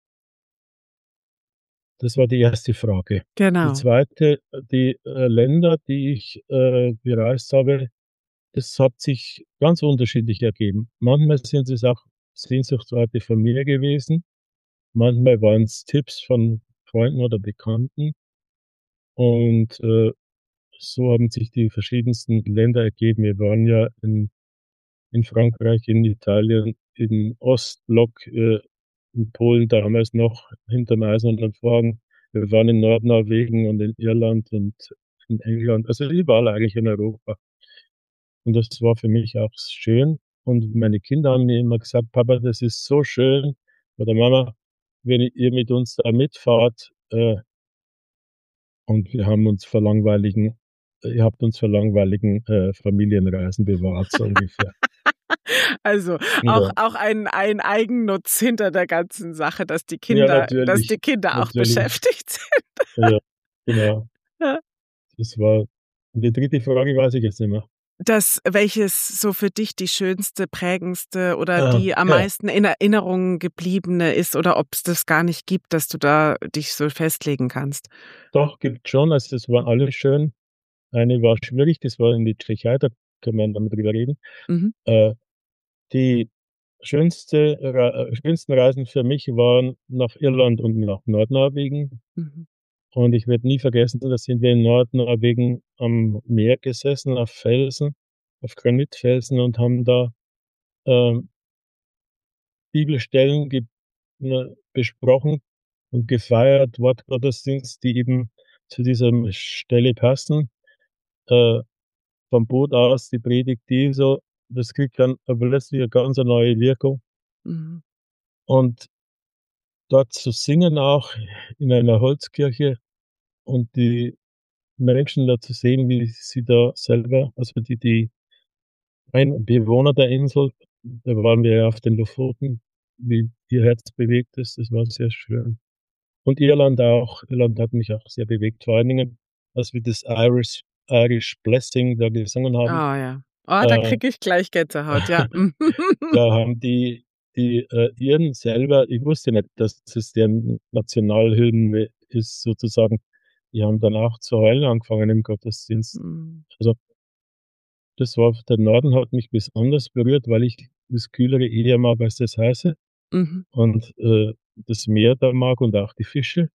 Speaker 2: Das war die erste Frage. Die
Speaker 1: Genau.
Speaker 2: zweite, äh, die, äh, Länder, die ich, äh, bereist habe, das hat sich ganz unterschiedlich ergeben. Manchmal sind es auch Sehnsuchtsorte von mir gewesen, manchmal waren's Tipps von Freunden oder Bekannten. Und, äh, so haben sich die verschiedensten Länder ergeben. Wir waren ja in in Frankreich, in Italien, im Ostblock, äh, in Polen damals noch hinterm Eisernen Vorhang. Wir waren in Nordnorwegen und in Irland und in England, also überall eigentlich in Europa. Und das war für mich auch schön. Und meine Kinder haben mir immer gesagt: „Papa, das ist so schön“ oder „Mama, wenn ihr mit uns da mitfahrt, äh“ „und wir haben uns vor langweiligen ihr habt uns vor langweiligen, äh, Familienreisen bewahrt“, so ungefähr.
Speaker 1: Also, auch
Speaker 2: Ja.
Speaker 1: auch ein ein Eigennutz hinter der ganzen Sache, dass die
Speaker 2: Ja,
Speaker 1: Kinder dass
Speaker 2: natürlich,
Speaker 1: die Kinder auch
Speaker 2: natürlich.
Speaker 1: beschäftigt sind.
Speaker 2: Ja, genau.
Speaker 1: Ja.
Speaker 2: Das war die dritte Frage weiß ich jetzt nicht mehr.
Speaker 1: Das welches so für dich die schönste, prägendste oder
Speaker 2: Ah,
Speaker 1: die am
Speaker 2: ja.
Speaker 1: meisten in Erinnerung gebliebene ist oder ob's das gar nicht gibt, dass du da dich so festlegen kannst?
Speaker 2: Doch, gibt's schon. Also, es waren alle schön. Eine war schwierig, das war in die Tschechei, da können wir dann drüber reden.
Speaker 1: Mhm.
Speaker 2: Äh, die schönste Rei äh, schönsten Reisen für mich waren nach Irland und nach Nordnorwegen.
Speaker 1: Mhm.
Speaker 2: Und ich werde nie vergessen, da sind wir in Nordnorwegen am Meer gesessen, auf Felsen, auf Granitfelsen und haben da, ähm Bibelstellen ge ne, besprochen und gefeiert, Wortgottesdienst, die eben zu diesem Stelle passen. Äh, vom Boot aus die Predigt Jesu, das kriegt dann aber plötzlich 'ne ganz 'ne neue Wirkung.
Speaker 1: Mhm.
Speaker 2: Und dort zu singen auch in einer Holzkirche und die Menschen da zu sehen, wie sie da selber also, die die ein Bewohner der Insel, da waren wir ja auf den Lofoten, wie ihr Herz bewegt ist, das war sehr schön. Und Irland auch. Irland hat mich auch sehr bewegt, vor allen Dingen, als wir das Irish Irish Blessing da gesungen
Speaker 1: Oh
Speaker 2: haben.
Speaker 1: ja. Oh, da
Speaker 2: Äh
Speaker 1: kriege ich gleich Gänsehaut, ja.
Speaker 2: da haben die die, äh, Iren selber ich wusste nicht, dass das deren Nationalhymne ist sozusagen. Die haben dann auch zu heulen angefangen im Gottesdienst.
Speaker 1: Mhm.
Speaker 2: Also das war der Norden hat mich besonders berührt, weil ich das Kühlere eher mag als das Heiße
Speaker 1: Mhm.
Speaker 2: und, äh, das Meer da mag und auch die Fische.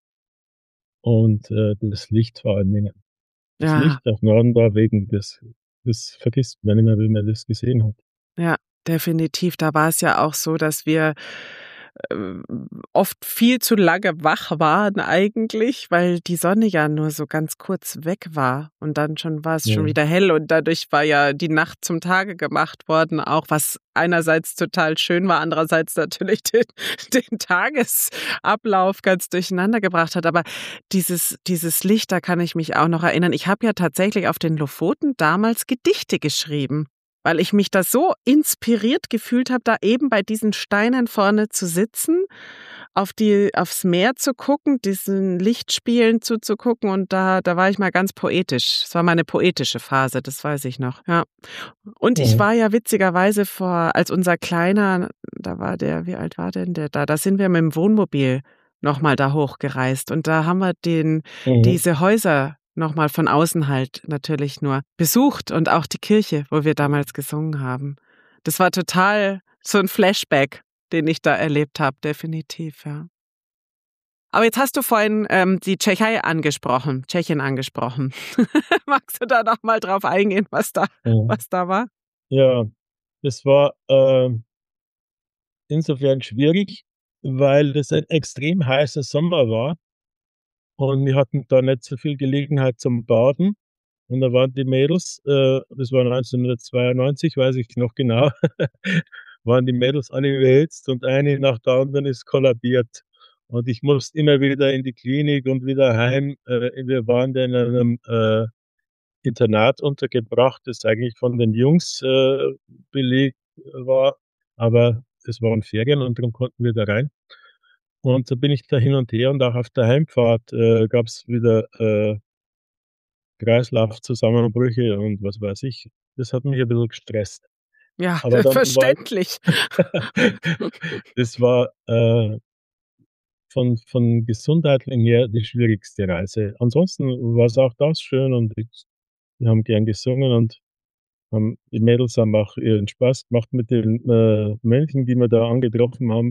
Speaker 2: Und, äh, das Licht vor allen Dingen. Das
Speaker 1: Ja.
Speaker 2: Licht auf Nordnorwegen, das das vergisst man nicht mehr, wenn man das gesehen hat.
Speaker 1: Ja, definitiv. Da war's ja auch so, dass wir, ähm, oft viel zu lange wach waren eigentlich, weil die Sonne ja nur so ganz kurz weg war und dann schon war's schon
Speaker 2: Mhm.
Speaker 1: wieder hell und dadurch war ja die Nacht zum Tage gemacht worden, auch was einerseits total schön war, andererseits natürlich den den Tagesablauf ganz durcheinandergebracht hat. Aber dieses dieses Licht, da kann ich mich auch noch erinnern. Ich habe ja tatsächlich auf den Lofoten damals Gedichte geschrieben, weil ich mich da so inspiriert gefühlt habe, da eben bei diesen Steinen vorne zu sitzen, auf die aufs Meer zu gucken, diesen Lichtspielen zuzugucken und da da war ich mal ganz poetisch. Es war meine poetische Phase, das weiß ich noch, ja. Und ich
Speaker 2: Mhm.
Speaker 1: war ja witzigerweise vor als unser Kleiner da war der wie alt war denn der da? Da sind wir mit'm Wohnmobil noch mal da hochgereist und da haben wir den
Speaker 2: Mhm.
Speaker 1: diese Häuser nochmal von außen halt natürlich nur besucht und auch die Kirche, wo wir damals gesungen haben. Das war total so ein Flashback, den ich da erlebt habe, definitiv, ja. Aber jetzt hast du vorhin ähm, die Tschechei angesprochen, Tschechien angesprochen. Magst du da noch mal drauf eingehen, was da,
Speaker 2: Ja,
Speaker 1: was da war?
Speaker 2: ja, das war, ähm, insofern schwierig, weil das ein extrem heißer Sommer war und wir hatten da nicht so viel Gelegenheit zum Baden. Und da waren die Mädels, äh, das war neunzehnhundertzweiundneunzig, weiß ich noch genau, waren die Mädels alle überhitzt und eine nach der anderen ist kollabiert. Und ich musste immer wieder in die Klinik und wieder heim. Äh, wir waren da in einem, äh, Internat untergebracht, das eigentlich von den Jungs, äh, belegt war, aber es waren Ferien und darum konnten wir da rein. Und so bin ich da hin und her und auch auf der Heimfahrt, äh, gab's wieder, äh Kreislaufzusammenbrüche und was weiß ich. Das hat mich ein bisschen gestresst.
Speaker 1: Ja,
Speaker 2: Aber dann war
Speaker 1: verständlich.
Speaker 2: das war, äh, von von gesundheitlich her die schwierigste Reise. Ansonsten war's auch das schön und ich wir haben gern gesungen und haben die Mädels haben auch ihren Spaß gemacht mit den, äh, Mönchen, die wir da angetroffen haben,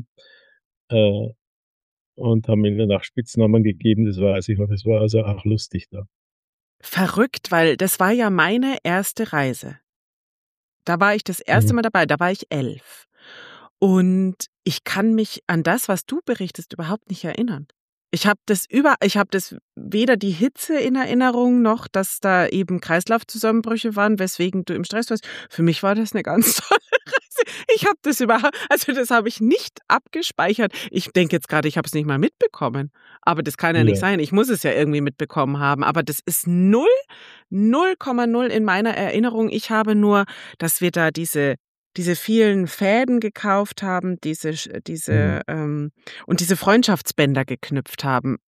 Speaker 2: äh, und haben ihnen auch Spitznamen gegeben, das weiß ich noch. Das war also auch lustig da.
Speaker 1: Verrückt, weil das war ja meine erste Reise. Da war ich das erste
Speaker 2: Mhm.
Speaker 1: Mal dabei, da war ich elf. Und ich kann mich an das, was du berichtest, überhaupt nicht erinnern. Ich habe das über ich habe das weder die Hitze in Erinnerung, noch dass da eben Kreislaufzusammenbrüche waren, weswegen du im Stress warst. Für mich war das 'ne ganz tolle Reise. Ich habe das überhaupt also, das habe ich nicht abgespeichert. Ich denke jetzt grade, ich habe es nicht mal mitbekommen. Aber das kann ja nicht
Speaker 2: Ja.
Speaker 1: sein. Ich muss es ja irgendwie mitbekommen haben. Aber das ist null, null Komma null in meiner Erinnerung. Ich habe nur, dass wir da diese diese vielen Fäden gekauft haben, diese sch
Speaker 2: Mhm.
Speaker 1: diese, ähm und diese Freundschaftsbänder geknüpft haben,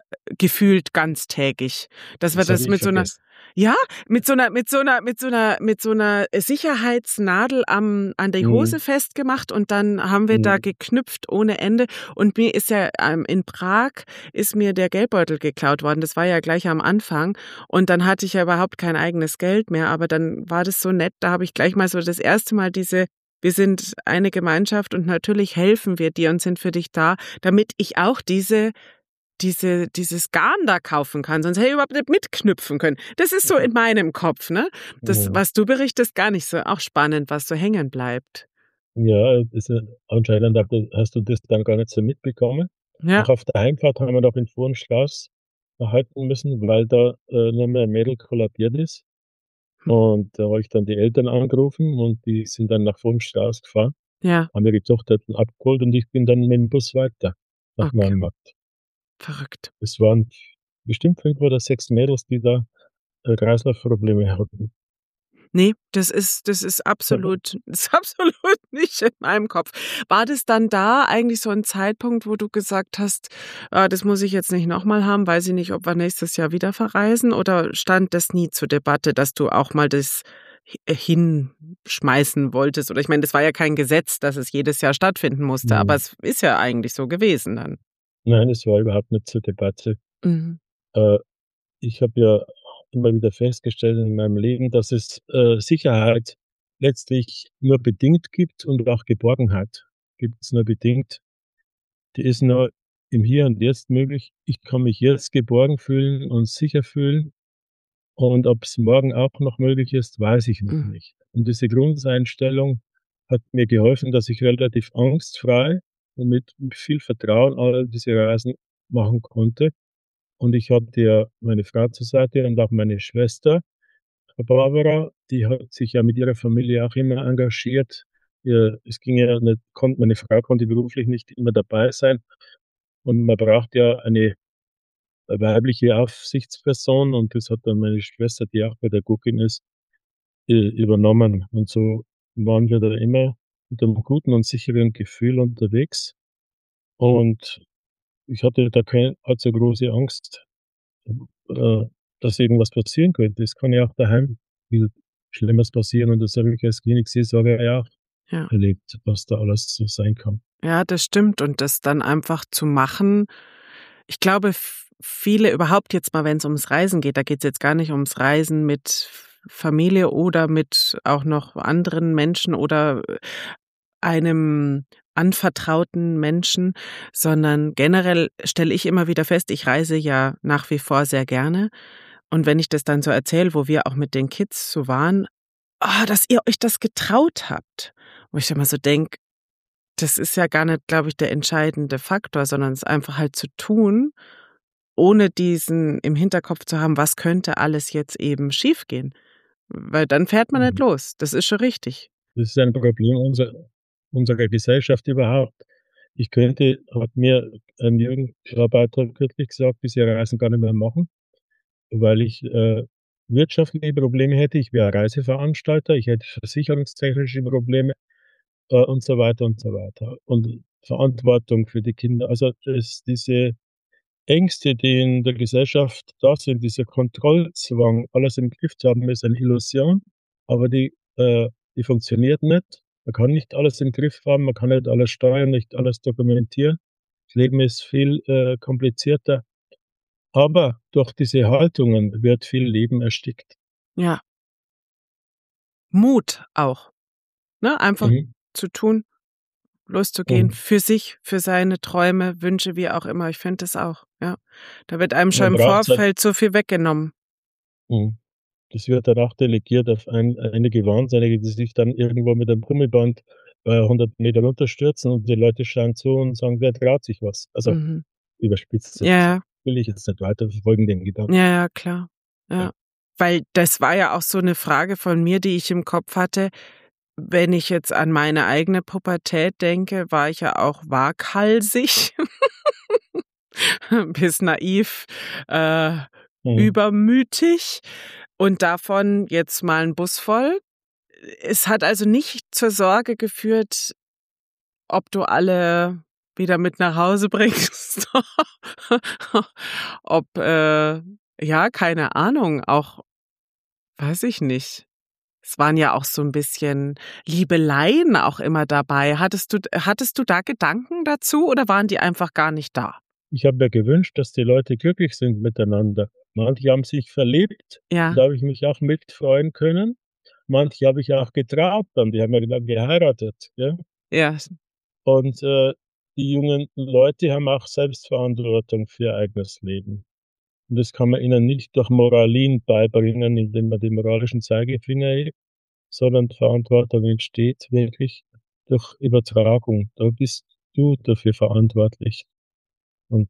Speaker 1: gefühlt ganztägig. Dass wir
Speaker 2: Das habe
Speaker 1: das
Speaker 2: ich
Speaker 1: mit so 'ner
Speaker 2: vergessen.
Speaker 1: ja, mit so 'ner mit so 'ner mit so 'ner mit so 'ner Sicherheitsnadel am an die Hose
Speaker 2: Mhm.
Speaker 1: festgemacht und dann haben wir da
Speaker 2: Mhm.
Speaker 1: geknüpft ohne Ende. Und mir ist ja, ähm in Prag ist mir der Geldbeutel geklaut worden. Das war ja gleich am Anfang. Und dann hatte ich ja überhaupt kein eigenes Geld mehr, aber dann war das so nett, da habe ich gleich mal so das erste Mal diese wir sind eine Gemeinschaft und natürlich helfen wir dir und sind für dich da, damit ich auch diese diese dieses Garn da kaufen kann, sonst hätte ich überhaupt nicht mitknüpfen können. Das ist so in meinem Kopf, ne? Das,
Speaker 2: Mhm.
Speaker 1: was du berichtest, gar nicht so. Auch spannend, was so hängen bleibt.
Speaker 2: Ja, das ist anscheinend hast du hast du das dann gar nicht so mitbekommen.
Speaker 1: Ja.
Speaker 2: Auch auf der Heimfahrt haben wir noch in Vohenstrauß halten müssen, weil da, äh, noch mal 'n Mädel kollabiert ist.
Speaker 1: Hm.
Speaker 2: Und da habe ich dann die Eltern angerufen und die sind dann nach Vohenstrauß gefahren,
Speaker 1: Ja.
Speaker 2: haben ihre Tochter abgeholt und ich bin dann mit dem Bus weiter nach
Speaker 1: Okay.
Speaker 2: Neumarkt.
Speaker 1: Verrückt.
Speaker 2: Es waren bestimmt fünf oder sechs Mädels, die da, äh, Kreislaufprobleme hatten.
Speaker 1: Ne, das ist das ist absolut ist absolut nicht in meinem Kopf. War das dann da eigentlich so 'n Zeitpunkt, wo du gesagt hast: „Ah, das muss ich jetzt nicht noch mal haben, weiß ich nicht, ob wir nächstes Jahr wieder verreisen“, oder stand das nie zur Debatte, dass du auch mal das hi hinschmeißen wolltest? Oder ich meine, das war ja kein Gesetz, dass es jedes Jahr stattfinden musste, aber
Speaker 2: Mhm.
Speaker 1: es ist ja eigentlich so gewesen dann.
Speaker 2: Nein, es war überhaupt nicht zur Debatte.
Speaker 1: Mhm.
Speaker 2: Äh, ich habe ja immer wieder festgestellt in meinem Leben, dass es, äh, Sicherheit letztlich nur bedingt gibt und auch Geborgenheit gibt's nur bedingt. Die ist nur im Hier und Jetzt möglich. Ich kann mich jetzt geborgen fühlen und sicher fühlen. Und ob's morgen auch noch möglich ist, weiß ich noch
Speaker 1: Mhm.
Speaker 2: nicht. Und diese Grundeinstellung hat mir geholfen, dass ich relativ angstfrei und mit viel Vertrauen all diese Reisen machen konnte. Und ich hatte ja meine Frau zur Seite und auch meine Schwester, Barbara, die hat sich ja mit ihrer Familie auch immer engagiert. Äh, es ging ja nicht konnt meine Frau konnte beruflich nicht immer dabei sein. Und man braucht ja eine weibliche Aufsichtsperson und das hat dann meine Schwester, die auch Pädagogin ist, äh, übernommen. Und so waren wir da immer mit einem guten und sicheren Gefühl unterwegs. Und ich hatte da keine allzu große Angst, äh, dass irgendwas passieren könnte. Es kann ja auch daheim viel Schlimmes passieren und das habe ich als Klinikseelsorger ja auch
Speaker 1: Ja.
Speaker 2: erlebt, was da alles so sein kann.
Speaker 1: Ja, das stimmt und das dann einfach zu machen ich glaube, f viele überhaupt jetzt mal, wenn's ums Reisen geht, da geht's jetzt gar nicht ums Reisen mit Familie oder mit auch noch anderen Menschen oder einem anvertrauten Menschen, sondern generell stelle ich immer wieder fest, ich reise ja nach wie vor sehr gerne. Und wenn ich das dann so erzähle, wo wir auch mit den Kids so waren: „Ah, dass ihr euch das getraut habt.“ Wo ich immer so denke, das ist ja gar nicht, glaube ich, der entscheidende Faktor, sondern es einfach halt zu tun, ohne diesen im Hinterkopf zu haben, was könnte alles jetzt eben schiefgehen? Weil dann fährt man nicht
Speaker 2: Mhm.
Speaker 1: los. Das ist schon richtig.
Speaker 2: Das ist ein Problem unser unserer Gesellschaft überhaupt. Ich könnte hat mir ein Jugendarbeiter kürzlich gesagt, diese Reisen gar nicht mehr machen, weil ich, äh, wirtschaftliche Probleme hätte. Ich wäre Reiseveranstalter, ich hätte versicherungstechnische Probleme, äh, und so weiter und so weiter. Und Verantwortung für die Kinder. Also, das diese Ängste, die in der Gesellschaft da sind, dieser Kontrollzwang, alles im Griff zu haben, ist eine Illusion, aber die äh, die funktioniert nicht. Man kann nicht alles im Griff haben, man kann nicht alles steuern, nicht alles dokumentieren. Das Leben ist viel, äh, komplizierter, aber durch diese Haltungen wird viel Leben erstickt.
Speaker 1: Ja. Mut auch, ne? Einfach
Speaker 2: Mhm.
Speaker 1: zu tun, loszugehen,
Speaker 2: Mhm.
Speaker 1: für sich, für seine Träume, Wünsche, wie auch immer. Ich finde das auch, ja. Da wird einem schon
Speaker 2: Man
Speaker 1: im
Speaker 2: braucht's halt
Speaker 1: Vorfeld so viel weggenommen.
Speaker 2: Mhm. Das wird danach delegiert auf ein einige Wahnsinnige, die sich dann irgendwo mit 'nem Gummiband, äh, hundert Meter runterstürzen und die Leute schauen zu und sagen: „Wer traut sich was?“ Also,
Speaker 1: Mhm.
Speaker 2: überspitzt
Speaker 1: Ja,
Speaker 2: jetzt.
Speaker 1: ja.
Speaker 2: Will ich jetzt nicht weiter verfolgen, den
Speaker 1: Ja,
Speaker 2: Gedanken.
Speaker 1: ja, klar.
Speaker 2: Ja.
Speaker 1: Ja. Weil das war ja auch so 'ne Frage von mir, die ich im Kopf hatte. Wenn ich jetzt an meine eigene Pubertät denke, war ich ja auch waghalsig bis naiv, äh,
Speaker 2: Mhm.
Speaker 1: übermütig und davon jetzt mal 'n Bus voll. Es hat also nicht zur Sorge geführt, ob du alle wieder mit nach Hause bringst. Ob, äh ja, keine Ahnung, auch weiß ich nicht. Es waren ja auch so 'n bisschen Liebeleien auch immer dabei. Hattest du d hattest du da Gedanken dazu oder waren die einfach gar nicht da?
Speaker 2: Ich habe mir gewünscht, dass die Leute glücklich sind miteinander. Manche haben sich verliebt,
Speaker 1: Ja.
Speaker 2: da habe ich mich auch mitfreuen können. Manche habe ich auch getraut dann, die haben ja dann geheiratet, gell?
Speaker 1: Ja.
Speaker 2: Und, äh, die jungen Leute haben auch Selbstverantwortung für ihr eigenes Leben. Und das kann man ihnen nicht durch Moralin beibringen, indem man den moralischen Zeigefinger hebt, sondern Verantwortung entsteht wirklich durch Übertragung. Da bist du dafür verantwortlich. Und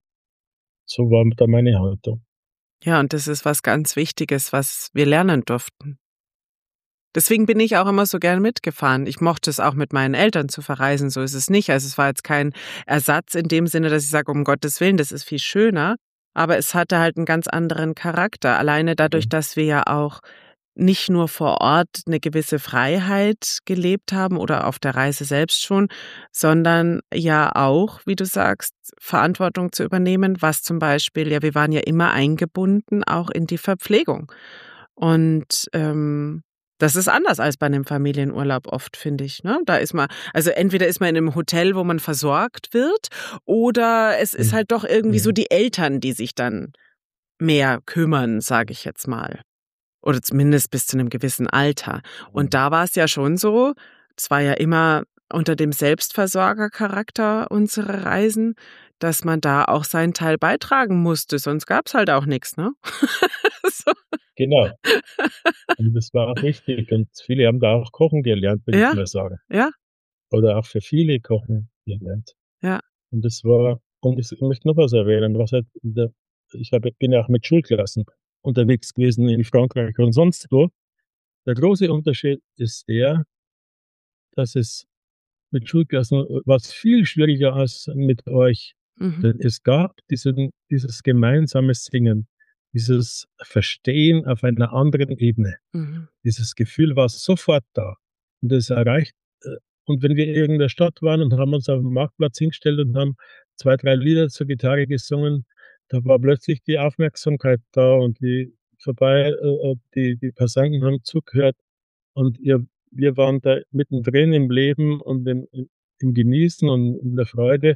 Speaker 2: so war da meine Haltung.
Speaker 1: Ja, und das ist was ganz Wichtiges, was wir lernen durften. Deswegen bin ich auch immer so gern mitgefahren. Ich mochte es auch mit meinen Eltern zu verreisen, so ist es nicht. Also, es war jetzt kein Ersatz in dem Sinne, dass ich sage: „Um Gottes Willen, das ist viel schöner.“ Aber es hatte halt 'n ganz anderen Charakter. Alleine dadurch,
Speaker 2: Mhm.
Speaker 1: dass wir ja auch nicht nur vor Ort 'ne gewisse Freiheit gelebt haben oder auf der Reise selbst schon, sondern ja auch, wie du sagst, Verantwortung zu übernehmen, was zum Beispiel ja, wir waren ja immer eingebunden auch in die Verpflegung. Und, ähm, das ist anders als bei 'nem Familienurlaub oft, finde ich, ne? Da ist man also, entweder ist man in 'nem Hotel, wo man versorgt wird, oder es ist
Speaker 2: Mhm.
Speaker 1: halt doch irgendwie so
Speaker 2: Mhm.
Speaker 1: die Eltern, die sich dann mehr kümmern, sage ich jetzt mal. Oder zumindest bis zu 'nem gewissen Alter. Und
Speaker 2: Mhm.
Speaker 1: da war's ja schon so, es war ja immer unter dem Selbstversorgercharakter unsere Reisen, dass man da auch seinen Teil beitragen musste, sonst gab's halt auch nix, ne? So.
Speaker 2: Genau. Und das war auch wichtig und viele haben da auch kochen gelernt, will ich
Speaker 1: Ja,
Speaker 2: mal sagen.
Speaker 1: ja.
Speaker 2: Oder auch für viele kochen gelernt.
Speaker 1: Ja.
Speaker 2: Und das war und ich ich möchte noch was erwähnen, was halt in der ich habe bin ja auch mit Schulklassen unterwegs gewesen in Frankreich und sonst wo. Der große Unterschied ist der dass es mit Schulklassen war's viel schwieriger als mit euch.
Speaker 1: Mhm.
Speaker 2: Denn es gab diesen dieses gemeinsame Singen, dieses Verstehen auf einer anderen Ebene.
Speaker 1: Mhm.
Speaker 2: Dieses Gefühl war sofort da. Und das erreicht äh, und wenn wir in irgend 'ner Stadt waren und haben uns aufm Marktplatz hingestellt und haben zwei, drei Lieder zur Gitarre gesungen, da war plötzlich die Aufmerksamkeit da und die vorbei äh, äh, die die Passanten haben zugehört und ihr wir waren da mittendrin im Leben und im im im Genießen und in der Freude.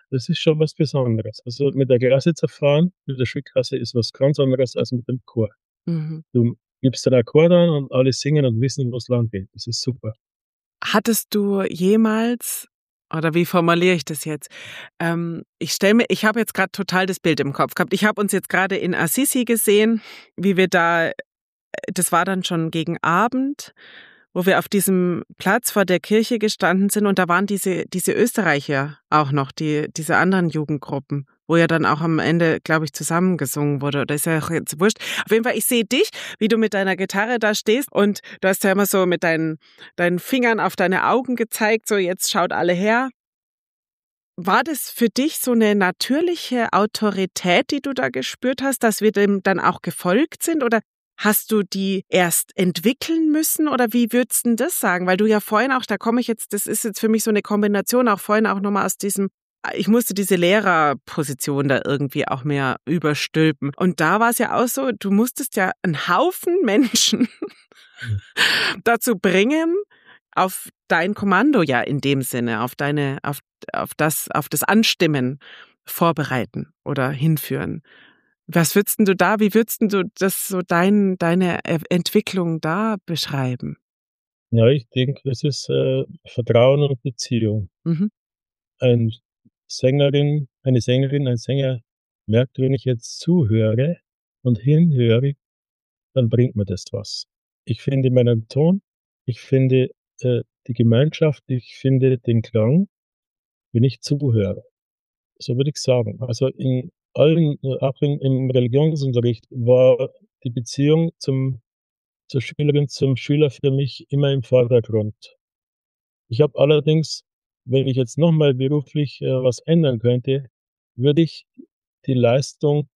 Speaker 2: Das ist schon was Besonderes. Also, mit der Klasse zu fahren, mit der Schulklasse ist was ganz anderes als mit dem Chor.
Speaker 1: Mhm.
Speaker 2: Du gibst den Akkord an und alle singen und wissen, wo's lang geht. Das ist super.
Speaker 1: Hattest du jemals oder wie formuliere ich das jetzt? Ähm, ich stelle mir ich habe jetzt grad total das Bild im Kopf gehabt. Ich habe uns jetzt grade in Assisi gesehen, wie wir da das war dann schon gegen Abend, wo wir auf diesem Platz vor der Kirche gestanden sind und da waren diese diese Österreicher auch noch, die diese anderen Jugendgruppen, wo ja dann auch am Ende, glaube ich, zusammen gesungen wurde. Oder ist ja auch jetzt wurscht. Auf jeden Fall, ich sehe dich, wie du mit deiner Gitarre da stehst und du hast ja immer so mit deinen deinen Fingern auf deine Augen gezeigt, so: „Jetzt schaut alle her.“ War das für dich so 'ne natürliche Autorität, die du da gespürt hast, dass wir dem dann auch gefolgt sind? Oder hast du die erst entwickeln müssen? Oder wie würdest 'n das sagen? Weil du ja vorhin auch da komme ich jetzt das ist jetzt für mich so 'ne Kombination auch vorhin auch noch mal aus diesem ich musste diese Lehrerposition da irgendwie auch mehr überstülpen. Und da war's ja auch so, du musstest ja 'n Haufen Menschen
Speaker 2: Mhm.
Speaker 1: dazu bringen, auf dein Kommando ja in dem Sinne, auf deine auf auf das auf das Anstimmen vorbereiten oder hinführen. Was würdest 'n du da wie würdest 'n du das so dein deine E Entwicklung da beschreiben?
Speaker 2: Ja, ich denke, das ist, äh, Vertrauen und Beziehung.
Speaker 1: Mhm.
Speaker 2: Ein Sängerin eine Sängerin, ein Sänger merkt, wenn ich jetzt zuhöre und hinhöre, dann bringt mir das was. Ich finde meinen Ton, ich finde, äh, die Gemeinschaft, ich finde den Klang, wenn ich zuhöre. So würde ich sagen. Also, in allen äh, auch in im Religionsunterricht war die Beziehung zum zur Schülerin, zum Schüler für mich immer im Vordergrund. Ich habe allerdings, wenn ich jetzt noch mal beruflich, äh, was ändern könnte, würde ich die Leistung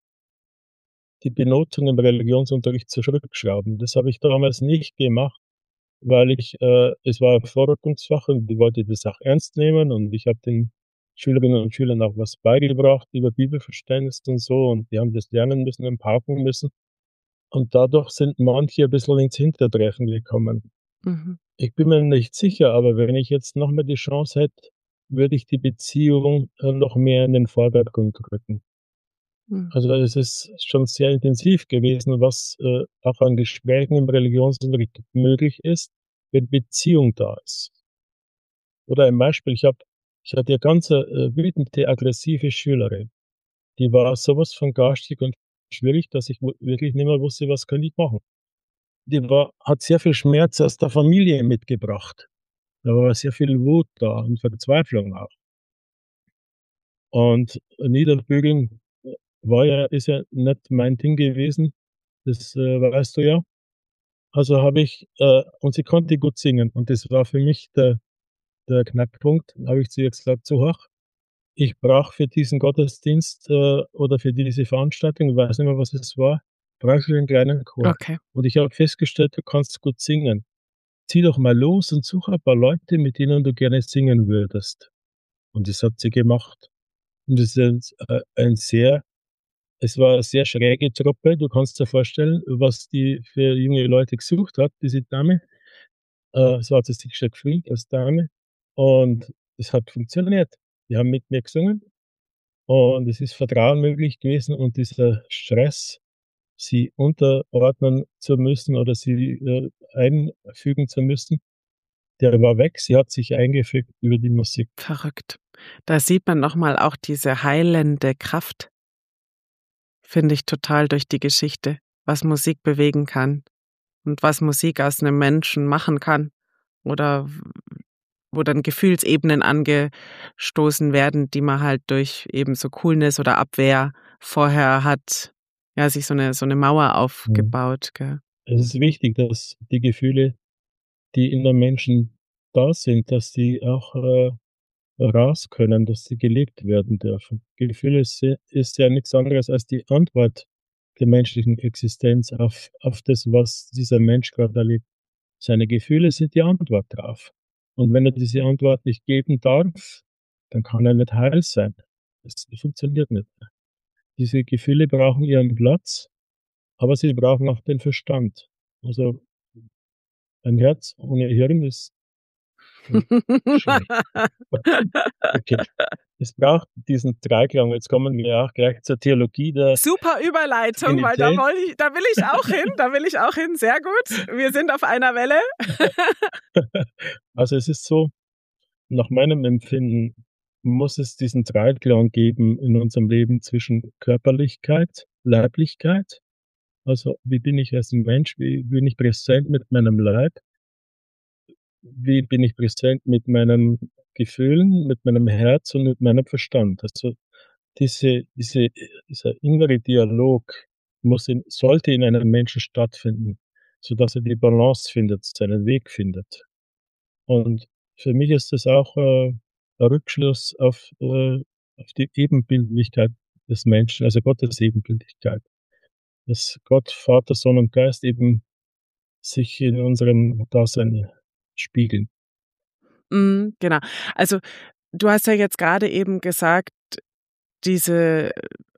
Speaker 2: die Benotung im Religionsunterricht zurückschrauben. Das habe ich damals nicht gemacht, weil ich äh, es war 'n Vorrückungsfach und ich wollte das auch ernst nehmen und ich habe den Schülerinnen und Schülern auch was beigebracht über Bibelverständnis und so und die haben das lernen müssen und pauken müssen. Und dadurch sind manche ein bisschen ins Hintertreffen gekommen.
Speaker 1: Mhm.
Speaker 2: Ich bin mir nicht sicher, aber wenn ich jetzt noch mal die Chance hätte, würde ich die Beziehung, äh, noch mehr in den Vordergrund rücken.
Speaker 1: Mhm.
Speaker 2: Also, es ist schon sehr intensiv gewesen, was, äh, auch an Gesprächen im Religionsunterricht möglich ist, wenn Beziehung da ist. Oder ein Beispiel, ich habe ich hatte 'ne ganz, äh, wütende, aggressive Schülerin. Die war so was von garstig und schwierig, dass ich w wirklich nicht mehr wusste, was könnte ich machen. Die war hat sehr viel Schmerz aus der Familie mitgebracht. Da war sehr viel Wut da und Verzweiflung auch. Und niederbügeln, äh, war ja ist ja nicht mein Ding gewesen. Das, äh, weißt du ja. Also, habe ich äh, und sie konnte gut singen und das war für mich der der Knackpunkt. Dann habe ich zu ihr gesagt: „So, hör, ich brauche für diesen Gottesdienst, äh, oder für diese Veranstaltung“, ich weiß nicht mehr, was es war, „brauche ich 'n kleinen Chor.
Speaker 1: Okay.
Speaker 2: Und ich habe festgestellt, du kannst gut singen. Zieh doch mal los und suche ein paar Leute, mit denen du gerne singen würdest.“ Und das hat sie gemacht. Und das ist, äh, ein sehr es war 'ne sehr schräge Truppe. Du kannst dir vorstellen, was die für junge Leute gesucht hat, diese Dame. Äh, so hat sie sich schon gefühlt als Dame. Und es hat funktioniert. Die haben mit mir gesungen und es ist Vertrauen möglich gewesen und dieser Stress, sie unterordnen zu müssen oder sie, äh, einfügen zu müssen, der war weg. Sie hat sich eingefügt über die Musik.
Speaker 1: Verrückt. Da sieht man noch mal auch diese heilende Kraft finde ich total durch die Geschichte, was Musik bewegen kann und was Musik aus 'nem Menschen machen kann oder w wo dann Gefühlsebenen angestoßen werden, die man halt durch eben so Coolness oder Abwehr vorher hat, ja, sich so 'ne so 'ne Mauer
Speaker 2: Mhm.
Speaker 1: aufgebaut, gell?
Speaker 2: Es ist wichtig, dass die Gefühle, die in den Menschen da sind, dass die auch, äh, raus können, dass sie gelebt werden dürfen. Gefühle ist ja ist ja nix anderes als die Antwort der menschlichen Existenz auf auf das, was dieser Mensch grad erlebt. Seine Gefühle sind die Antwort drauf. Und wenn er diese Antwort nicht geben darf, dann kann er nicht heil sein. Das funktioniert nicht. Diese Gefühle brauchen ihren Platz, aber sie brauchen auch den Verstand. Also ein Herz ohne Hirn ist Hm, schön. Okay. Es braucht diesen Dreiklang. Jetzt kommen wir auch gleich zur Theologie der
Speaker 1: Super Überleitung, weil da,
Speaker 2: Trinität.
Speaker 1: woll ich, da will ich auch hin, da will ich auch hin. Sehr gut. Wir sind auf einer Welle.
Speaker 2: Also es ist so, nach meinem Empfinden muss es diesen Dreiklang geben in unserem Leben zwischen Körperlichkeit, Leiblichkeit. Also wie bin ich als Mensch, wie bin ich präsent mit meinem Leib? Wie bin ich präsent mit meinen Gefühlen, mit meinem Herz und mit meinem Verstand? Also diese diese dieser innere Dialog muss in sollte in einem Menschen stattfinden, sodass er die Balance findet, seinen Weg findet. Und für mich ist das auch, äh, 'n Rückschluss auf, äh auf die Ebenbildlichkeit des Menschen, also Gottes Ebenbildlichkeit. Dass Gott, Vater, Sohn und Geist eben sich in unserem Dasein spiegeln.
Speaker 1: Mhm, genau. Also, du hast ja jetzt grade eben gesagt, diese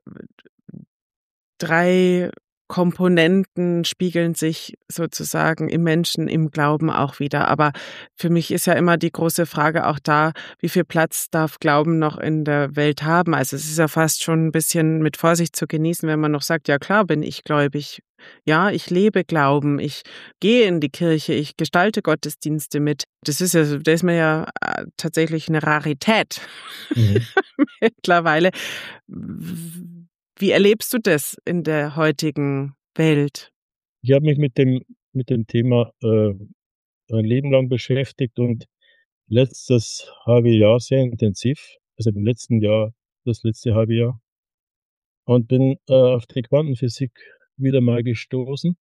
Speaker 1: drei Komponenten spiegeln sich sozusagen im Menschen, im Glauben auch wider. Aber für mich ist ja immer die große Frage auch da, wie viel Platz darf Glauben noch in der Welt haben? Also, es ist ja fast schon 'n bisschen mit Vorsicht zu genießen, wenn man noch sagt: „Ja klar bin ich gläubig. Ja, ich lebe Glauben. Ich gehe in die Kirche. Ich gestalte Gottesdienste mit.“ Das ist ja so da ist man ja, äh, tatsächlich 'ne Rarität
Speaker 2: Mhm.
Speaker 1: mittlerweile. W wie erlebst du das in der heutigen Welt?
Speaker 2: Ich habe mich mit dem mit dem Thema, äh, ein Leben lang beschäftigt und letztes halbe Jahr sehr intensiv, also im letzten Jahr das letzte halbe Jahr und bin, äh, auf die Quantenphysik wieder mal gestoßen.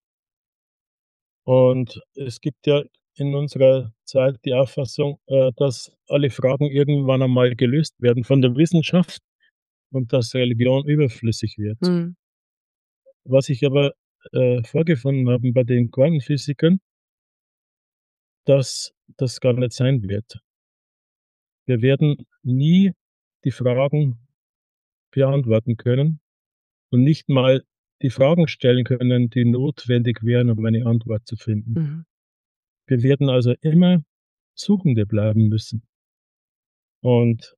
Speaker 2: Und es gibt ja in unserer Zeit die Auffassung, äh, dass alle Fragen irgendwann einmal gelöst werden von der Wissenschaft und dass Religion überflüssig wird.
Speaker 1: Mhm.
Speaker 2: Was ich aber, äh, vorgefunden habe bei den Quantenphysikern dass das gar nicht sein wird. Wir werden nie die Fragen beantworten können und nicht mal die Fragen stellen können, die notwendig wären, um eine Antwort zu finden.
Speaker 1: Mhm.
Speaker 2: Wir werden also immer Suchende bleiben müssen. Und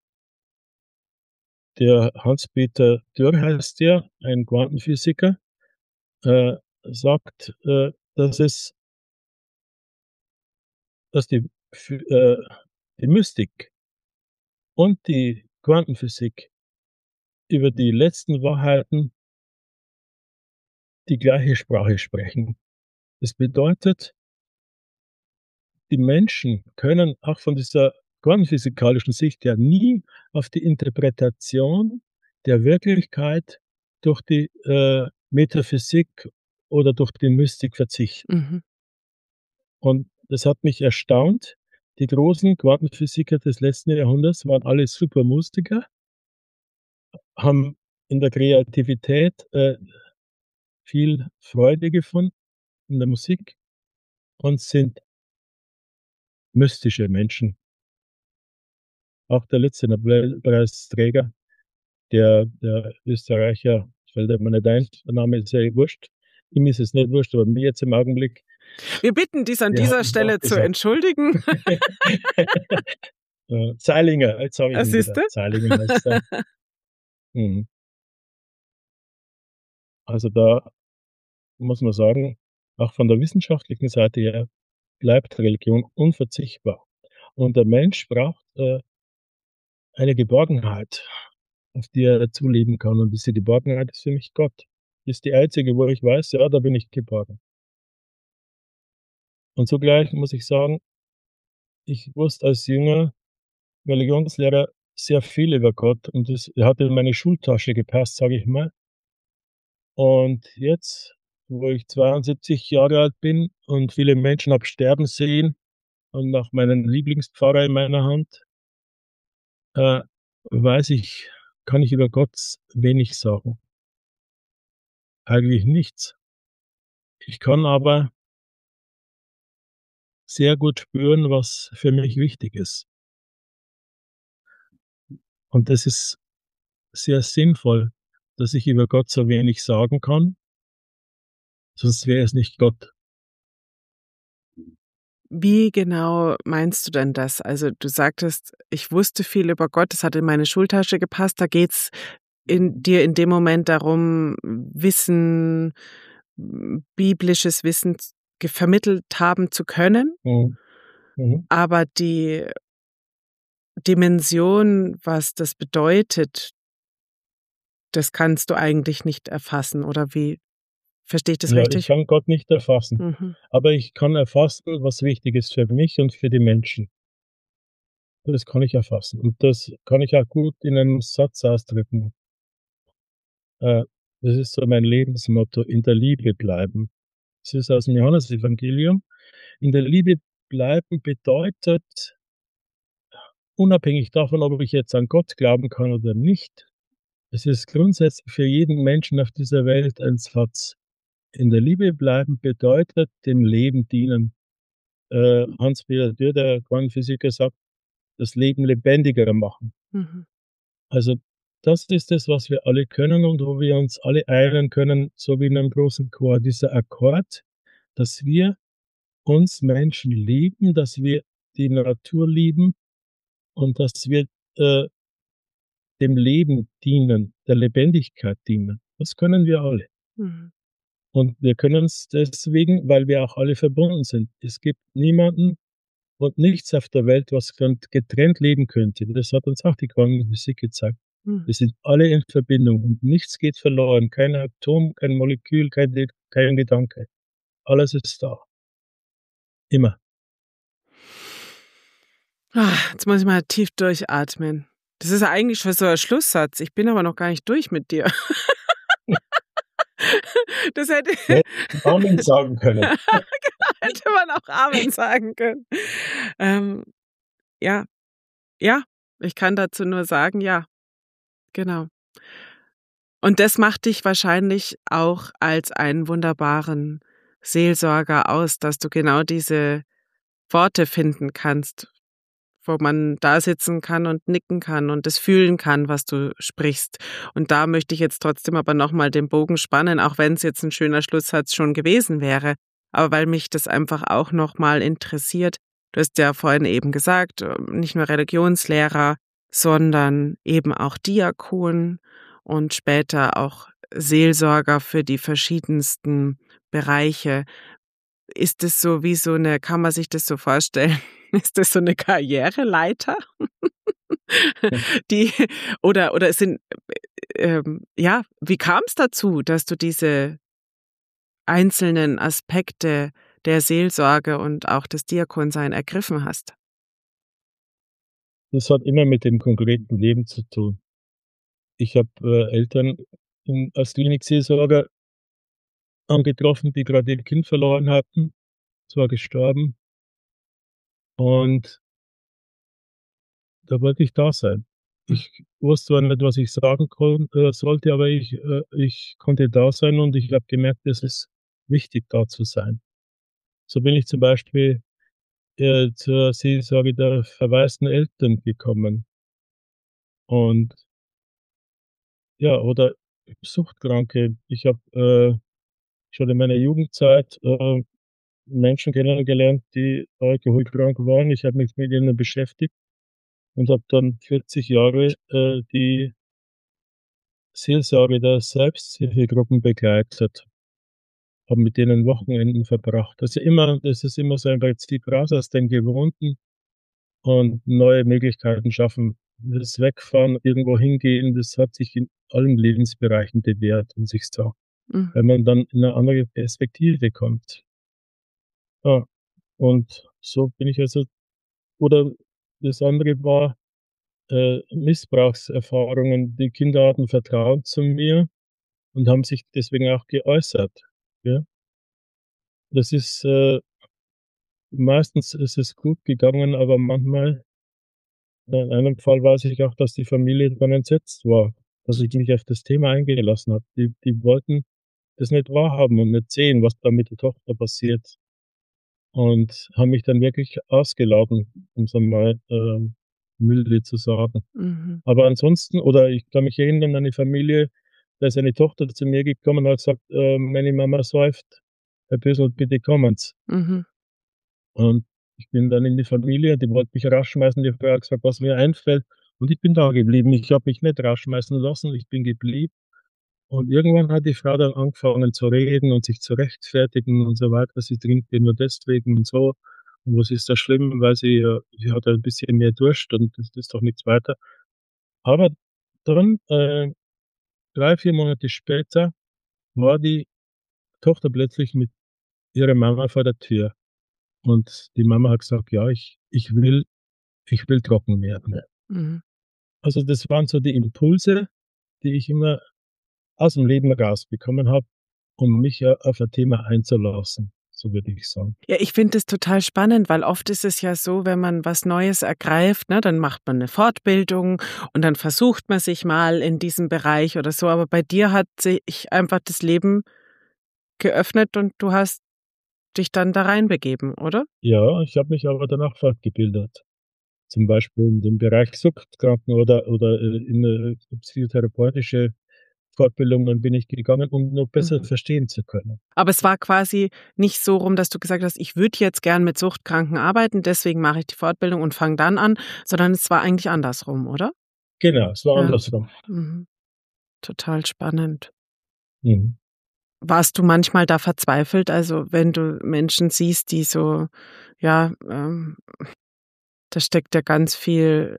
Speaker 2: der Hans-Peter Dürr heißt der, ein Quantenphysiker, äh, sagt, äh, dass es dass die Phy äh, die Mystik und die Quantenphysik über die letzten Wahrheiten die gleiche Sprache sprechen. Das bedeutet die Menschen können auch von dieser quantenphysikalischen Sicht her nie auf die Interpretation der Wirklichkeit durch die, äh, Metaphysik oder durch die Mystik verzichten.
Speaker 1: Mhm.
Speaker 2: Und das hat mich erstaunt. Die großen Quantenphysiker des letzten Jahrhunderts waren alle Supermusiker haben in der Kreativität, äh, viel Freude gefunden in der Musik und sind mystische Menschen. Auch der letzte Nobelpreisträger, der der Österreicher, fällt mir nicht ein, der Name ist ja eh wurscht. Ihm ist es nicht wurscht, aber mir jetzt im Augenblick
Speaker 1: Wir bitten dies an
Speaker 2: der hat
Speaker 1: dieser
Speaker 2: es auch
Speaker 1: Stelle zu
Speaker 2: gesagt.
Speaker 1: entschuldigen.
Speaker 2: Äh, Zeilinger, jetzt habe ich
Speaker 1: Ah,
Speaker 2: ihn
Speaker 1: siehst
Speaker 2: wieder.
Speaker 1: du?
Speaker 2: Zeilinger heißt er. Mhm. Also, da muss man sagen, auch von der wissenschaftlichen Seite her bleibt Religion unverzichtbar. Und der Mensch braucht, äh eine Geborgenheit, auf die er zuleben kann. Und diese Geborgenheit ist für mich Gott. Ist die einzige, wo ich weiß: „Ja, da bin ich geborgen.“ Und zugleich muss ich sagen ich wusste als junger Religionslehrer sehr viel über Gott und das hat in meine Schultasche gepasst, sage ich mal. Und jetzt, wo ich zweiundsiebzig Jahre alt bin und viele Menschen habe sterben sehen und auch meinen Lieblingspfarrer in meiner Hand äh, weiß ich kann ich über Gott wenig sagen. Eigentlich nichts. Ich kann aber sehr gut spüren, was für mich wichtig ist. Und das ist sehr sinnvoll, dass ich über Gott so wenig sagen kann sonst wäre es nicht Gott.
Speaker 1: Wie genau meinst du denn das? Also, du sagtest: „Ich wusste viel über Gott, das hat in meine Schultasche gepasst.“ Da geht's in dir in dem Moment darum, Wissen hm, biblisches Wissen z ge vermittelt haben zu können?
Speaker 2: Mhm. Mhm.
Speaker 1: Aber die Dimension, was das bedeutet das kannst du eigentlich nicht erfassen, oder wie? Verstehe ich das
Speaker 2: Ja, ich
Speaker 1: richtig?
Speaker 2: kann Gott nicht erfassen,
Speaker 1: Mhm.
Speaker 2: aber ich kann erfassen, was wichtig ist für mich und für die Menschen. Das kann ich erfassen und das kann ich auch gut in einem Satz ausdrücken. Äh, das ist so mein Lebensmotto: „In der Liebe bleiben.“ Das ist aus'm Johannesevangelium. In der Liebe bleiben bedeutet unabhängig davon, ob ich jetzt an Gott glauben kann oder nicht, es ist grundsätzlich für jeden Menschen auf dieser Welt ein Satz. In der Liebe bleiben bedeutet dem Leben dienen. Äh, Hans-Peter Dürr, der Quantenphysiker, sagt: „Das Leben lebendiger machen.“
Speaker 1: Mhm.
Speaker 2: Also, das ist es, was wir alle können und wo wir uns alle einigen können, so wie in 'nem großen Chor. Dieser Akkord, dass wir uns Menschen lieben, dass wir die Natur lieben und dass wir, äh dem Leben dienen, der Lebendigkeit dienen. Das können wir alle.
Speaker 1: Mhm.
Speaker 2: Und wir können's deswegen, weil wir auch alle verbunden sind. Es gibt niemanden und nichts auf der Welt, was könnt getrennt leben könnte. Das hat uns auch die Quantenphysik gezeigt.
Speaker 1: Mhm.
Speaker 2: Wir sind alle in Verbindung und nichts geht verloren. Kein Atom, kein Molekül, kein De kein Gedanke. Alles ist da. Immer.
Speaker 1: Jetzt muss ich mal tief durchatmen. Das ist ja eigentlich schon so 'n Schlusssatz. Ich bin aber noch gar nicht durch mit dir. Das hätte
Speaker 2: Du hättest Amen sagen können.
Speaker 1: genau, hätte man auch Amen sagen können. Ähm, ja. Ja, ich kann dazu nur sagen: „Ja.“ Genau. Und das macht dich wahrscheinlich auch als einen wunderbaren Seelsorger aus, dass du genau diese Worte finden kannst, wo man dasitzen kann und nicken kann und das fühlen kann, was du sprichst. Und da möchte ich jetzt trotzdem aber noch mal den Bogen spannen, auch wenn's jetzt 'n schöner Schlusssatz schon gewesen wäre. Aber weil mich das einfach auch noch mal interessiert. Du hast ja vorhin eben gesagt, ähm, nicht nur Religionslehrer, sondern eben auch Diakon und später auch Seelsorger für die verschiedensten Bereiche. Ist das so wie so 'ne kann man sich das so vorstellen? Ist das so 'ne Karriereleiter? Die oder oder es sind, äh, ähm ja, wie kam's dazu, dass du diese einzelnen Aspekte der Seelsorge und auch des Diakonsein ergriffen hast?
Speaker 2: Das hat immer mit dem konkreten Leben zu tun. Ich habe, äh, Eltern, hm, als Klinikseelsorger angetroffen, die grad ihr Kind verloren hatten. Es war gestorben. Und da wollte ich da sein.
Speaker 1: Hm.
Speaker 2: Ich wusste zwar nicht, was ich sagen konn äh, sollte, aber ich äh, ich konnte da sein und ich habe gemerkt, es ist wichtig, da zu sein. So bin ich zum Beispiel, äh, zur Seelsorge der verwaisten Eltern gekommen. Und ja, oder Suchtkranke. Ich habe, äh, schon in meiner Jugendzeit, äh, Menschen kennengelernt, die alkoholkrank waren. Ich habe mich mit ihnen beschäftigt und habe dann vierzig Jahre, äh, die Seelsorge der Selbsthilfegruppen begleitet. Habe mit denen Wochenenden verbracht. Also immer das ist immer so ein Prinzip raus aus dem Gewohnten und neue Möglichkeiten schaffen. Das Wegfahren, irgendwo hingehen, das hat sich in allen Lebensbereichen bewährt, muss ich sagen,
Speaker 1: Mhm.
Speaker 2: weil man dann in 'ne andere Perspektive kommt. Ja, und so bin ich also oder das andere war, äh, Missbrauchserfahrungen. Die Kinder hatten Vertrauen zu mir und haben sich deswegen auch geäußert, ja? Das ist, äh meistens ist es gut gegangen, aber manchmal in einem Fall weiß ich auch, dass die Familie dann entsetzt war, dass ich mich auf das Thema eingelassen habe. Die die wollten das nicht wahrhaben und nicht sehen, was da mit der Tochter passiert. Und haben mich dann wirklich ausgeladen, um's einmal, ähm, milde zu sagen.
Speaker 1: Mhm.
Speaker 2: Aber ansonsten oder ich kann mich erinnern an 'ne Familie, da ist eine Tochter zu mir gekommen und hat gesagt: „Ähm, meine Mama säuft. Herr Pösl, bitte kommen Sie.“
Speaker 1: Mhm.
Speaker 2: Und Ich bin dann in die Familie, die wollten mich rausschmeißen. Die Frau hat gesagt, was mir einfällt. Und ich bin da geblieben. Ich habe mich nicht rausschmeißen lassen, ich bin geblieben. Und irgendwann hat die Frau dann angefangen zu reden und sich zu rechtfertigen und so weiter. Sie trinkt ja nur deswegen und so. Und was ist da schlimm, weil sie, äh sie hat ein bisschen mehr Durst und das ist doch nichts weiter. Aber dann, äh, drei, vier Monate später war die Tochter plötzlich mit ihrer Mama vor der Tür. Und die Mama hat gesagt: „Ja, ich ich will ich will trocken werden."
Speaker 1: Mhm.
Speaker 2: Also, das waren so die Impulse, die ich immer aus'm Leben rausbekommen habe, um mich, äh, auf ein Thema einzulassen, so würde ich sagen.
Speaker 1: Ja, ich finde es total spannend, weil oft ist es ja so, wenn man was Neues ergreift, ne, dann macht man 'ne Fortbildung und dann versucht man sich mal in diesem Bereich oder so. Aber bei dir hat sich einfach das Leben geöffnet und du hast dich dann da reinbegeben, oder?
Speaker 2: Ja, ich habe mich aber danach fortgebildet. Zum Beispiel in dem Bereich Suchtkranken oder oder, äh, in, äh, psychotherapeutische Fortbildungen bin ich gegangen, um noch besser
Speaker 1: Mhm.
Speaker 2: verstehen zu können.
Speaker 1: Aber es war quasi nicht so rum, dass du gesagt hast: „Ich würde jetzt gern mit Suchtkranken arbeiten, deswegen mache ich die Fortbildung und fange dann an“, sondern es war eigentlich andersrum, oder?
Speaker 2: Genau, es war
Speaker 1: Ja.
Speaker 2: andersrum.
Speaker 1: Mhm. Total spannend.
Speaker 2: Mhm.
Speaker 1: Warst du manchmal da verzweifelt? Also, wenn du Menschen siehst, die so, ja, ähm da steckt ja ganz viel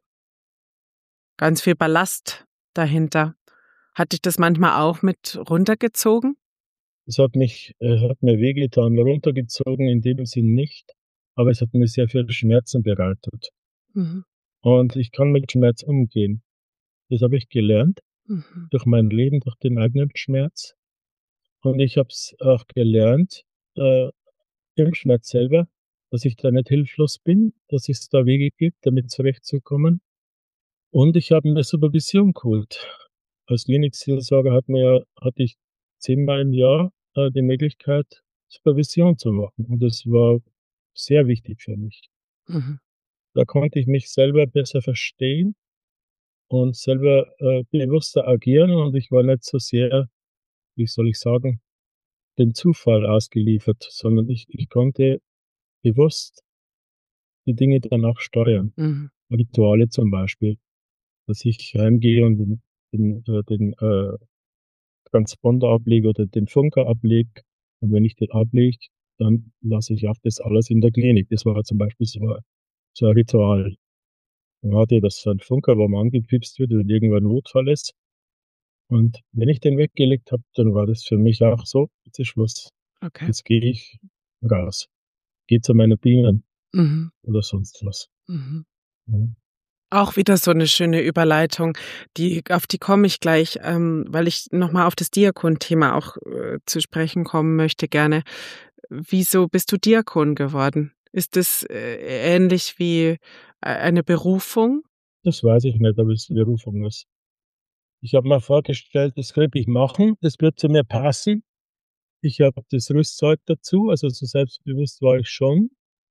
Speaker 1: ganz viel Ballast dahinter. Hat dich das manchmal auch mit runtergezogen?
Speaker 2: Es hat mich äh, hat mir wehgetan. Runtergezogen in dem Sinn nicht, aber es hat mir sehr viel Schmerzen bereitet.
Speaker 1: Mhm.
Speaker 2: Und ich kann mit Schmerz umgehen. Das habe ich gelernt
Speaker 1: Mhm.
Speaker 2: durch mein Leben, durch den eigenen Schmerz. Und ich habe es auch gelernt, äh, im Schmerz selber, dass ich da nicht hilflos bin, dass es da Wege gibt, damit zurechtzukommen. Und ich habe mir Supervision geholt. Als Klinikseelsorger hat man ja hatte ich zehnmal im Jahr, äh, die Möglichkeit, Supervision zu machen. Und das war sehr wichtig für mich.
Speaker 1: Mhm.
Speaker 2: Da konnte ich mich selber besser verstehen und selber, äh, bewusster agieren und ich war nicht so sehr, wie soll ich sagen, dem Zufall ausgeliefert, sondern ich ich konnte bewusst die Dinge danach steuern.
Speaker 1: Mhm.
Speaker 2: Rituale zum Beispiel, dass ich heimgehe und den den, äh den, äh, Transponder ablege oder den Funker ablege. Und wenn ich den ablege, dann lasse ich auch das alles in der Klinik. Das war zum Beispiel so 'n so 'n Ritual. Dann hatte ich das so 'n Funker, wo man angepiepst wird, wenn irgendwo 'n Notfall ist. Und wenn ich den weggelegt habe, dann war das für mich auch so: „Jetzt ist Schluss.
Speaker 1: Okay.
Speaker 2: Jetzt gehe ich raus. Gehe zu meinen Bienen“
Speaker 1: Mhm.
Speaker 2: oder sonst was.
Speaker 1: Mhm.
Speaker 2: Mhm.
Speaker 1: Auch wieder so 'ne schöne Überleitung, die auf die komme ich gleich, ähm, weil ich noch mal auf das Diakon-Thema auch, äh, zu sprechen kommen möchte gerne. Wieso bist du Diakon geworden? Ist das, äh, ähnlich wie, äh, eine Berufung?
Speaker 2: Das weiß ich nicht, ob es 'ne Berufung ist. Ich habe mir vorgestellt, das könnte ich machen, das wird zu mir passen. Ich habe das Rüstzeug dazu, also so selbstbewusst war ich schon.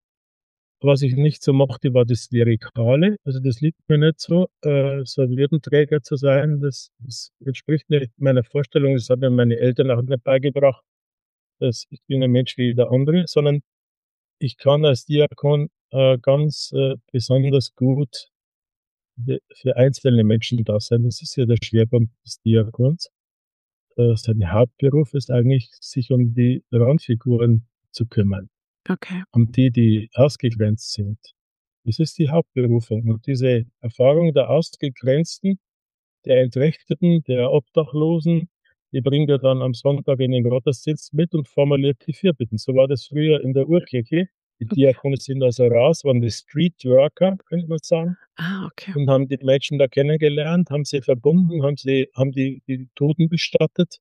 Speaker 2: Was ich nicht so mochte, war das Klerikale. Also, das liegt mir nicht so, äh, so 'n Würdenträger zu sein. Das das entspricht nicht meiner Vorstellung. Das haben mir meine Eltern auch nicht beigebracht, dass ich bin ein Mensch wie jeder andere, sondern ich kann als Diakon, äh, ganz, äh, besonders gut de für einzelne Menschen da sein. Das ist ja der Schwerpunkt des Diakons. Äh, sein Hauptberuf ist eigentlich, sich um die Randfiguren zu kümmern.
Speaker 1: Okay.
Speaker 2: Um die, die ausgegrenzt sind. Das ist die Hauptberufung. Und diese Erfahrung der Ausgegrenzten, der Entrechteten, der Obdachlosen, die bringt er dann am Sonntag in den Gottesdienst mit und formuliert die Fürbitten. So war das früher in der Urkirche. Die
Speaker 1: Okay.
Speaker 2: Diakone sind also raus, waren die Streetworker, könnte man sagen,
Speaker 1: Ah, okay.
Speaker 2: und haben die Menschen da kennengelernt, haben sie verbunden, haben sie haben die die Toten bestattet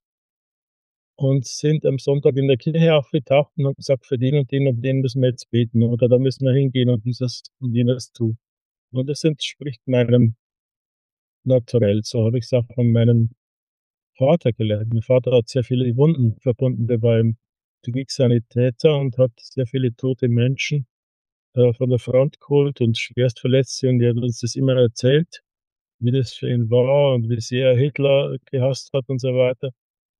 Speaker 2: und sind am Sonntag in der Kirche aufgetaucht und haben gesagt: „Für den und den und den müssen wir jetzt beten oder da müssen wir hingehen und dieses und jenes tun.“ Und das entspricht meinem Naturell. So habe ich's auch von meinem Vater gelernt. Mein Vater hat sehr viele Wunden verbunden. Der war im Kriegssanitäter und hat sehr viele tote Menschen, äh, von der Front geholt und Schwerstverletzte und er hat uns das immer erzählt, wie das für ihn war und wie sehr er Hitler gehasst hat und so weiter.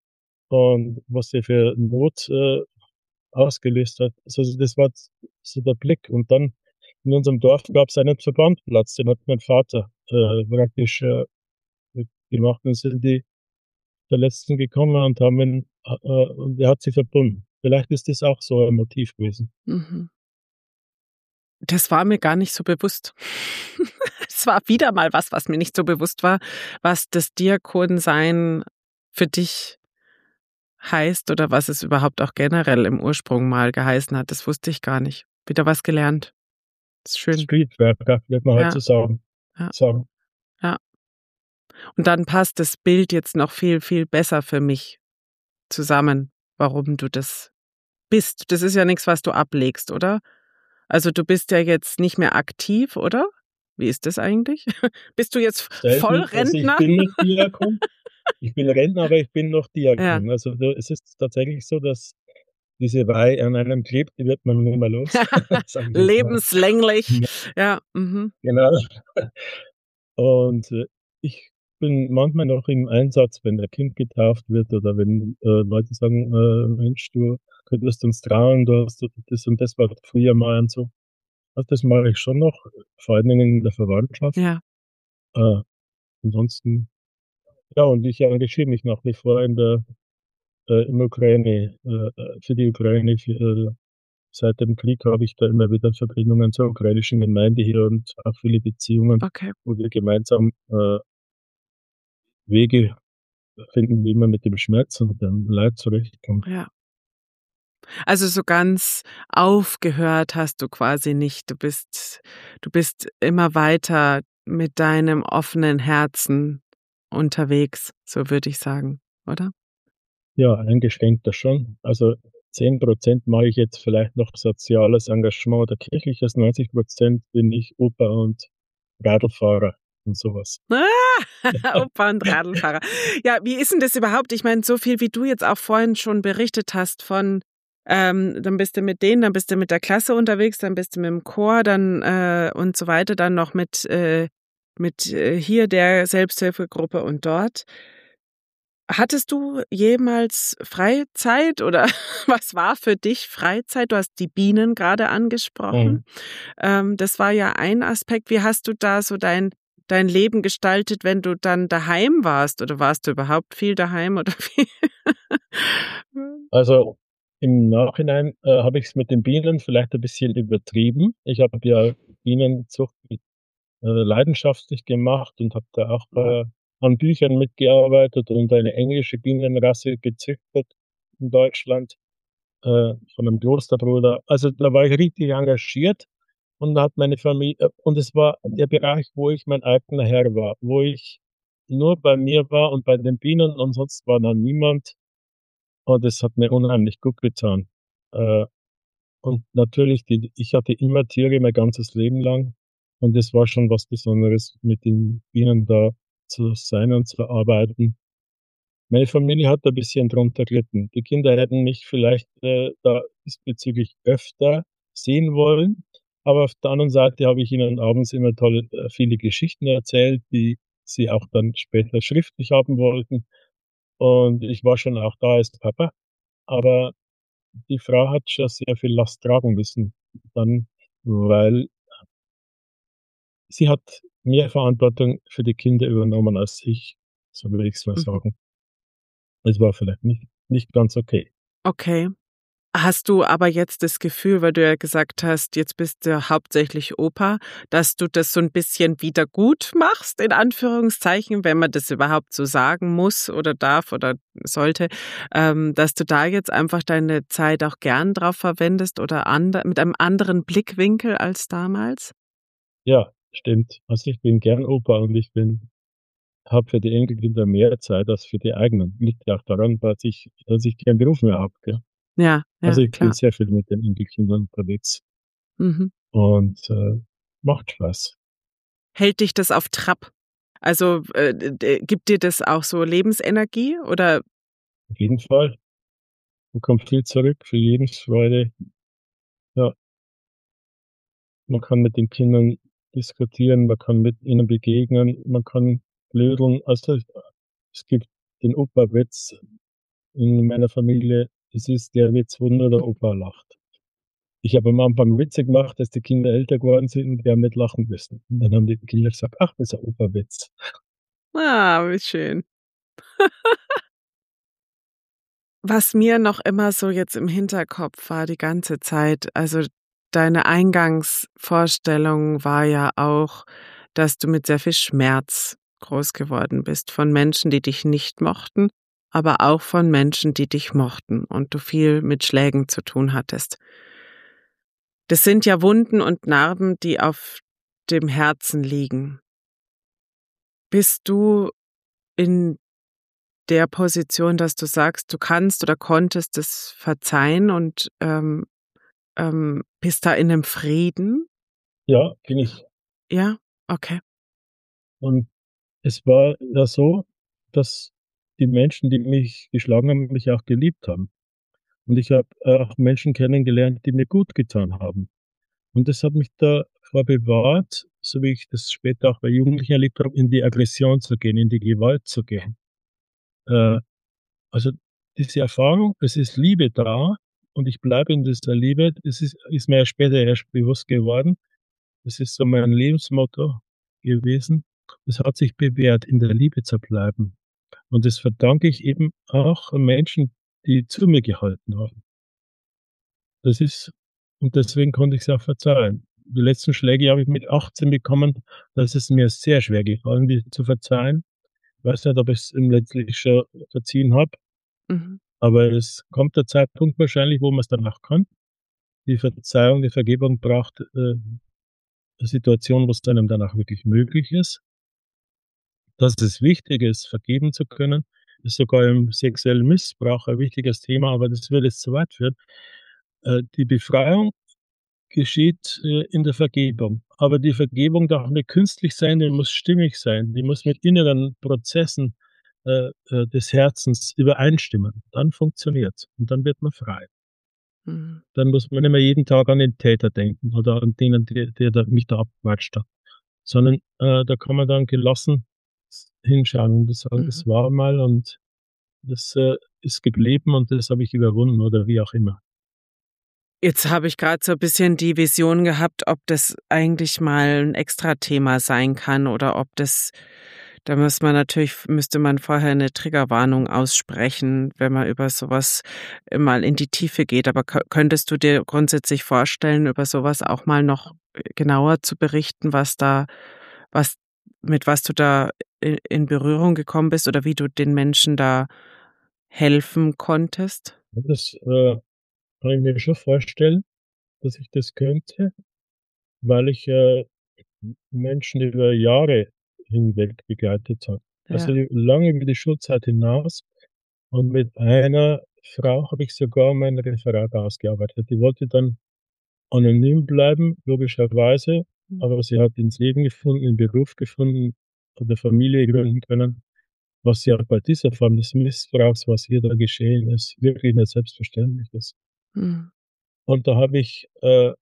Speaker 2: Und was der für Not, äh, ausgelöst hat. Also, das war so der Blick. Und dann in unserem Dorf gab's einen Verbandplatz, den hat mein Vater, äh, praktisch, äh, mit gemacht. Dann sind die Verletzten gekommen und haben ihn äh, äh, und er hat sie verbunden. Vielleicht ist das auch so ein Motiv gewesen.
Speaker 1: Mhm. Das war mir gar nicht so bewusst. Es war wieder mal was, was mir nicht so bewusst war, was das Diakonsein für dich heißt oder was es überhaupt auch generell im Ursprung mal geheißen hat. Das wusste ich gar nicht. Wieder was gelernt. Ist schön.
Speaker 2: Streetworker, würde man
Speaker 1: Ja,
Speaker 2: heute sagen
Speaker 1: ja,
Speaker 2: sagen.
Speaker 1: ja. Und dann passt das Bild jetzt noch viel, viel besser für mich zusammen, warum du das bist. Das ist ja nix, was du ablegst, oder? Also, du bist ja jetzt nicht mehr aktiv, oder? Wie ist das eigentlich? Bist du jetzt
Speaker 2: Selten. Also, ich
Speaker 1: Vollrentner?
Speaker 2: bin noch Diakon. Ich bin Rentner, aber ich bin noch
Speaker 1: Ja.
Speaker 2: Diakon. Also, da es ist tatsächlich so, dass diese Weihe an einem klebt, die wird man nimmer los, sagen wir mal.
Speaker 1: Lebenslänglich. Ja, mhm.
Speaker 2: Genau. Und, äh, ich bin manchmal noch im Einsatz, wenn ein Kind getauft wird oder wenn, äh, Leute sagen: „Äh, Mensch, du könntest uns trauen, du hast das und das war früher mal“ und so. Also, das mache ich schon noch, vor allen Dingen in der Verwandtschaft.
Speaker 1: Ja.
Speaker 2: Äh, ansonsten ja, und ich engagiere mich nach wie vor in der äh, in Ukraine, äh, äh, für die Ukraine, für äh, seit dem Krieg habe ich da immer wieder Verbindungen zur ukrainischen Gemeinde hier und auch viele Beziehungen,
Speaker 1: Okay.
Speaker 2: wo wir gemeinsam, äh Wege finden, wie man mit dem Schmerz und dem Leid zurechtkommt.
Speaker 1: Ja. Also, so ganz aufgehört hast du quasi nicht. Du bist du bist immer weiter mit deinem offenen Herzen unterwegs, so würde ich sagen, oder?
Speaker 2: Ja, eingeschränkter schon. Also, zehn Prozent mache ich jetzt vielleicht noch soziales Engagement oder Kirchliches, neunzig Prozent bin ich Opa und Radlfahrer und so was.
Speaker 1: Opa und Radlfahrer. Ja, wie ist 'n das überhaupt? Ich meine, so viel wie du jetzt auch vorhin schon berichtet hast von, ähm, dann bist du mit denen, dann bist du mit der Klasse unterwegs, dann bist du mit'm Chor, dann, äh und so weiter, dann noch mit, äh mit, äh, hier der Selbsthilfegruppe und dort. Hattest du jemals Freizeit oder was war für dich Freizeit? Du hast die Bienen grade angesprochen.
Speaker 2: Mhm.
Speaker 1: Ähm, das war ja ein Aspekt. Wie hast du da so dein dein Leben gestaltet, wenn du dann daheim warst oder warst du überhaupt viel daheim oder wie?
Speaker 2: Also, im Nachhinein, äh, habe ich's mit den Bienen vielleicht ein bisschen übertrieben. Ich habe ja Bienenzucht mit äh, leidenschaftlich gemacht und habe da auch, äh, an Büchern mitgearbeitet und eine englische Bienenrasse gezüchtet in Deutschland, äh, von 'nem Klosterbruder. Also, da war ich richtig engagiert und da hat meine Famil äh, und es war der Bereich, wo ich mein eigener Herr war, wo ich nur bei mir war und bei den Bienen und sonst war da niemand. Und das hat mir unheimlich gut getan. Äh, und natürlich, die ich hatte immer Tiere mein ganzes Leben lang und das war schon was Besonderes, mit den Bienen da zu sein und zu arbeiten. Meine Familie hat da bisschen drunter gelitten. Die Kinder hätten mich vielleicht, äh, da diesbezüglich öfter sehen wollen, aber auf der anderen Seite habe ich ihnen abends immer tolle äh, viele Geschichten erzählt, die sie auch dann später schriftlich haben wollten. Und ich war schon auch da als Papa, aber die Frau hat schon sehr viel Last tragen müssen dann, weil sie hat mehr Verantwortung für die Kinder übernommen als ich, so würde ich's mal
Speaker 1: Mhm.
Speaker 2: sagen. Es war vielleicht nicht nicht ganz okay.
Speaker 1: Okay. Hast du aber jetzt das Gefühl, weil du ja gesagt hast, jetzt bist du hauptsächlich Opa, dass du das so 'n bisschen wieder gut machst, in Anführungszeichen, wenn man das überhaupt so sagen muss oder darf oder sollte, ähm, dass du da jetzt einfach deine Zeit auch gern drauf verwendest oder ande mit einem anderen Blickwinkel als damals?
Speaker 2: Ja, stimmt. Also, ich bin gern Opa und ich bin habe für die Enkelkinder mehr Zeit als für die eigenen. Liegt ja auch daran, dass ich dass ich keinen Beruf mehr habe, gell?
Speaker 1: Ja,
Speaker 2: Also,
Speaker 1: ja,
Speaker 2: ich bin
Speaker 1: klar.
Speaker 2: sehr viel mit den Enkelkindern unterwegs.
Speaker 1: Mhm.
Speaker 2: Und, äh, macht Spaß.
Speaker 1: Hält dich das auf Trab? Also, äh, d d gibt dir das auch so Lebensenergie oder
Speaker 2: Auf jeden Fall. Bekommt viel zurück, viel Lebensfreude. Ja. Man kann mit den Kindern diskutieren, man kann mit ihnen begegnen, man kann blödeln. Also, es gibt den Opa-Witz in meiner Familie. Es ist der Witz, wo nur der Opa lacht. Ich habe am Anfang Witze gemacht, dass die Kinder älter geworden sind und die haben nicht lachen müssen. Und dann haben die Kinder gesagt: „Ach, das ist ein Opa-Witz.“
Speaker 1: Ah, wie schön. Was mir noch immer so jetzt im Hinterkopf war die ganze Zeit, also deine Eingangsvorstellung war ja auch, dass du mit sehr viel Schmerz groß geworden bist von Menschen, die dich nicht mochten, aber auch von Menschen, die dich mochten und du viel mit Schlägen zu tun hattest. Das sind ja Wunden und Narben, die auf dem Herzen liegen. Bist du in der Position, dass du sagst, du kannst oder konntest es verzeihen und, ähm, ähm, bist da in 'nem Frieden?
Speaker 2: Ja, bin ich.
Speaker 1: Ja? Okay.
Speaker 2: Und es war ja so, dass die Menschen, die mich geschlagen haben, mich auch geliebt haben. Und ich habe auch Menschen kennengelernt, die mir gut getan haben. Und das hat mich davor bewahrt, so wie ich das später auch bei Jugendlichen erlebt habe, in die Aggression zu gehen, in die Gewalt zu gehen. Äh, also diese Erfahrung, es ist Liebe da und ich bleibe in dieser Liebe, das ist ist mir ja später erst bewusst geworden. Das ist so mein Lebensmotto gewesen. Es hat sich bewährt, in der Liebe zu bleiben. Und das verdanke ich eben auch Menschen, die zu mir gehalten haben. Das ist und deswegen konnte ich's auch verzeihen. Die letzten Schläge habe ich mit achtzehn bekommen. Da ist es mir sehr schwer gefallen, die zu verzeihen. Weiß nicht, ob ich's ihm letztlich schon verziehen habe,
Speaker 1: Mhm.
Speaker 2: aber es kommt der Zeitpunkt wahrscheinlich, wo man's dann auch kann. Die Verzeihung, die Vergebung braucht, äh, 'ne Situation, wo's einem dann auch wirklich möglich ist. Dass es wichtig ist, vergeben zu können, ist sogar im sexuellen Missbrauch ein wichtiges Thema, aber das würde jetzt zu weit führen. Äh, die Befreiung geschieht, äh, in der Vergebung. Aber die Vergebung darf nicht künstlich sein, die muss stimmig sein. Die muss mit inneren Prozessen, äh, äh, des Herzens übereinstimmen. Dann funktioniert's und dann wird man frei.
Speaker 1: Mhm.
Speaker 2: Dann muss man nicht mehr jeden Tag an den Täter denken oder an denen, der der da mich da abgewatscht hat, sondern, äh, da kann man dann gelassen s hinschauen und das sagen:
Speaker 1: Mhm.
Speaker 2: „Das war mal und das, äh, ist geblieben und das habe ich überwunden“, oder wie auch immer.
Speaker 1: Jetzt habe ich grad so bisschen die Vision gehabt, ob das eigentlich mal 'n Extrathema sein kann oder ob das da muss man natürlich müsste man vorher 'ne Triggerwarnung aussprechen, wenn man über so was, äh, mal in die Tiefe geht. Aber kö könntest du dir grundsätzlich vorstellen, über so was auch mal noch, äh, genauer zu berichten, was da was mit was du da i in Berührung gekommen bist oder wie du den Menschen da helfen konntest?
Speaker 2: Ja, das, äh, kann ich mir schon vorstellen, dass ich das könnte, weil ich, äh, M Menschen über Jahre hinweg begleitet habe. Also,
Speaker 1: Ja.
Speaker 2: lange über die Schulzeit hinaus und mit einer Frau habe ich sogar mein Referat ausgearbeitet. Die wollte dann anonym bleiben, logischerweise,
Speaker 1: Mhm.
Speaker 2: aber sie hat ins Leben gefunden, 'n Beruf gefunden, hat 'ne Familie gründen können, was ja bei dieser Form des Missbrauchs, was hier da geschehen ist, wirklich nicht selbstverständlich ist.
Speaker 1: Mhm.
Speaker 2: Und da habe ich, äh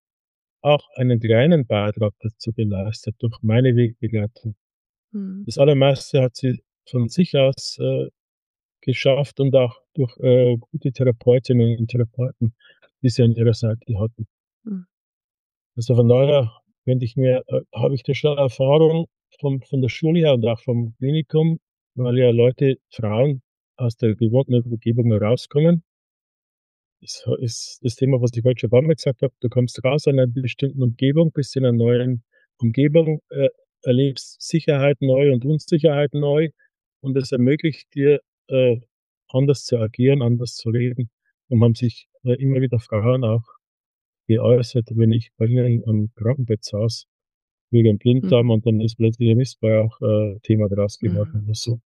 Speaker 2: auch einen kleinen Beitrag dazu geleistet durch meine Wegbegleitung.
Speaker 1: Mhm.
Speaker 2: Das Allermeiste hat sie von sich aus, äh, geschafft und auch durch, äh, gute Therapeutinnen und Therapeuten, die sie an ihrer Seite hatten.
Speaker 1: Mhm.
Speaker 2: Also, von daher könnte ich mir äh, habe ich da schon Erfahrung von von der Schule her und auch vom Klinikum, weil ja Leute Frauen aus der gewohnten Umgebung rauskommen. Es ha ist das Thema, was ich heute schon paarmal gesagt habe. Du kommst raus aus einer bestimmten Umgebung, bist in 'ner neuen Umgebung, äh, erlebst Sicherheit neu und Unsicherheit neu und es ermöglicht dir, äh, anders zu agieren, anders zu reden. Und haben sich, äh, immer wieder Frauen auch geäußert, wenn ich bei ihnen am Krankenbett saß wegen Blinddarm
Speaker 1: Mhm.
Speaker 2: und dann ist plötzlich 'n Missbrauch, äh, Thema draus
Speaker 1: Mhm.
Speaker 2: geworden oder so.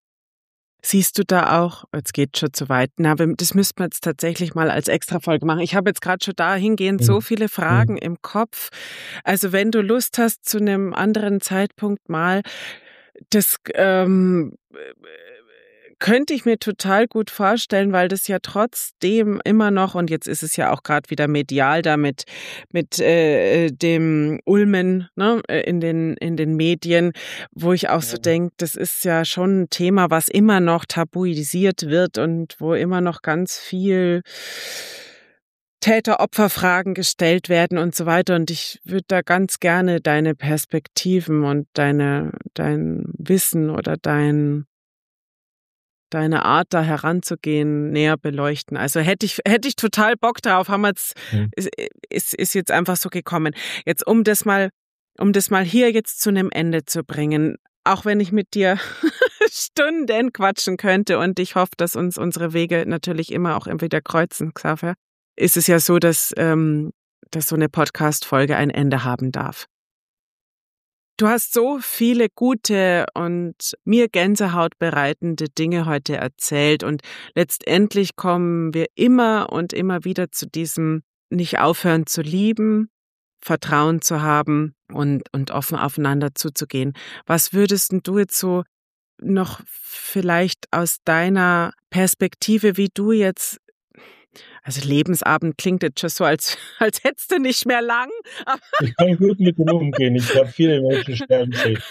Speaker 1: Siehst du da auch jetzt geht's schon zu weit. Na, wir das müssten wir jetzt tatsächlich mal als Extrafolge machen. Ich habe jetzt grad schon dahingehend so
Speaker 2: Mhm.
Speaker 1: viele
Speaker 2: Mhm.
Speaker 1: Fragen im Kopf. Also, wenn du Lust hast, zu 'nem anderen Zeitpunkt mal, das, ähm, äh, äh, könnte ich mir total gut vorstellen, weil das ja trotzdem immer noch und jetzt ist es ja auch grad wieder medial da mit mit, äh, äh, dem Ulmen, ne, äh, in den in den Medien, wo ich auch so
Speaker 2: Ja.
Speaker 1: denke, das ist ja schon 'n Thema, was immer noch tabuisiert wird und wo immer noch ganz viel Täter-Opfer-Fragen gestellt werden und so weiter. Und ich würde da ganz gerne deine Perspektiven und deine, dein Wissen oder dein, deine Art, da heranzugehen, näher beleuchten. Also hätte ich, hätte ich total Bock drauf, haben wir jetzt,
Speaker 2: Mhm.
Speaker 1: ist, ist, ist jetzt einfach so gekommen. Jetzt, um das mal, um das mal hier jetzt zu einem Ende zu bringen, auch wenn ich mit dir Stunden quatschen könnte und ich hoffe, dass uns unsere Wege natürlich immer auch entweder kreuzen, Xaver, ist es ja so, dass, ähm, dass so eine Podcast-Folge ein Ende haben darf. Du hast so viele gute und mir Gänsehaut bereitende Dinge heute erzählt und letztendlich kommen wir immer und immer wieder zu diesem nicht aufhören zu lieben, Vertrauen zu haben und, und offen aufeinander zuzugehen. Was würdest denn du jetzt so noch vielleicht aus deiner Perspektive, wie du jetzt, also Lebensabend klingt jetzt schon so, als, als hättest du nicht mehr lang. Aber
Speaker 2: Ich kann gut mit denen umgehen. Ich habe viele Menschen sterben sehen.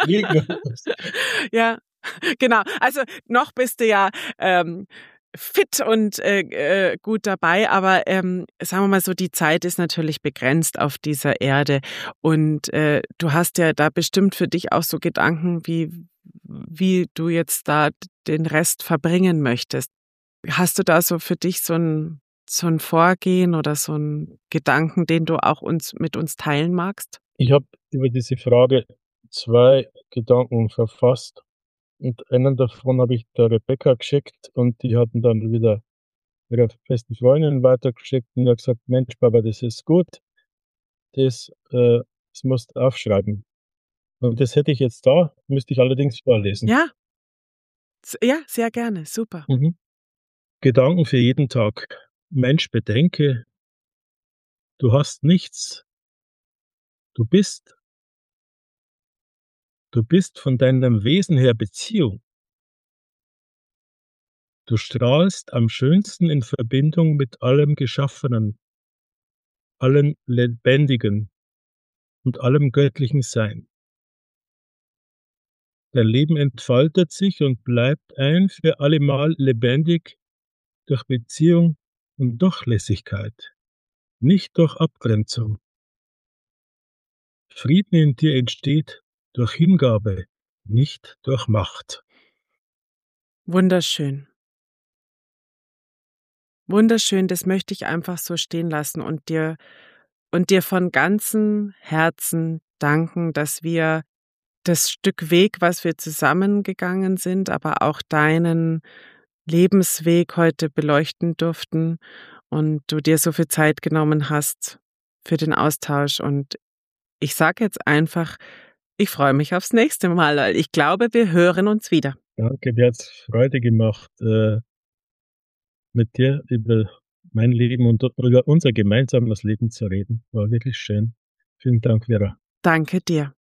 Speaker 1: ja, genau. Also noch bist du ja ähm, fit und äh, äh, gut dabei, aber ähm, sagen wir mal so, die Zeit ist natürlich begrenzt auf dieser Erde und äh, du hast ja da bestimmt für dich auch so Gedanken, wie, wie du jetzt da den Rest verbringen möchtest. Hast du da so für dich so ein, so ein Vorgehen oder so einen Gedanken, den du auch uns mit uns teilen magst?
Speaker 2: Ich habe über diese Frage zwei Gedanken verfasst und einen davon habe ich der Rebecca geschickt und die hat ihn dann wieder ihrer besten Freundin weitergeschickt und hat gesagt: „Mensch Papa, das ist gut, das, äh das musst du aufschreiben.“ Und das hätte ich jetzt da, müsste ich allerdings vorlesen.
Speaker 1: Ja, s- ja, sehr gerne, super.
Speaker 2: Mhm. Gedanken für jeden Tag. Mensch, bedenke, du hast nichts. Du bist du bist von deinem Wesen her Beziehung. Du strahlst am schönsten in Verbindung mit allem Geschaffenen, allem Lebendigen und allem göttlichen Sein. Dein Leben entfaltet sich und bleibt ein für allemal lebendig durch Beziehung und Durchlässigkeit, nicht durch Abgrenzung. Frieden in dir entsteht durch Hingabe, nicht durch Macht.
Speaker 1: Wunderschön. Wunderschön, das möchte ich einfach so stehen lassen und dir und dir von ganzem Herzen danken, dass wir das Stück Weg, was wir zusammengegangen sind, aber auch deinen Lebensweg heute beleuchten durften und du dir so viel Zeit genommen hast für den Austausch. Und ich sage jetzt einfach, ich freue mich aufs nächste Mal, weil ich glaube, wir hören uns wieder.
Speaker 2: Danke, mir hat's Freude gemacht, äh, mit dir über mein Leben und über unser gemeinsames Leben zu reden. War wirklich schön. Vielen Dank, Vera.
Speaker 1: Danke dir.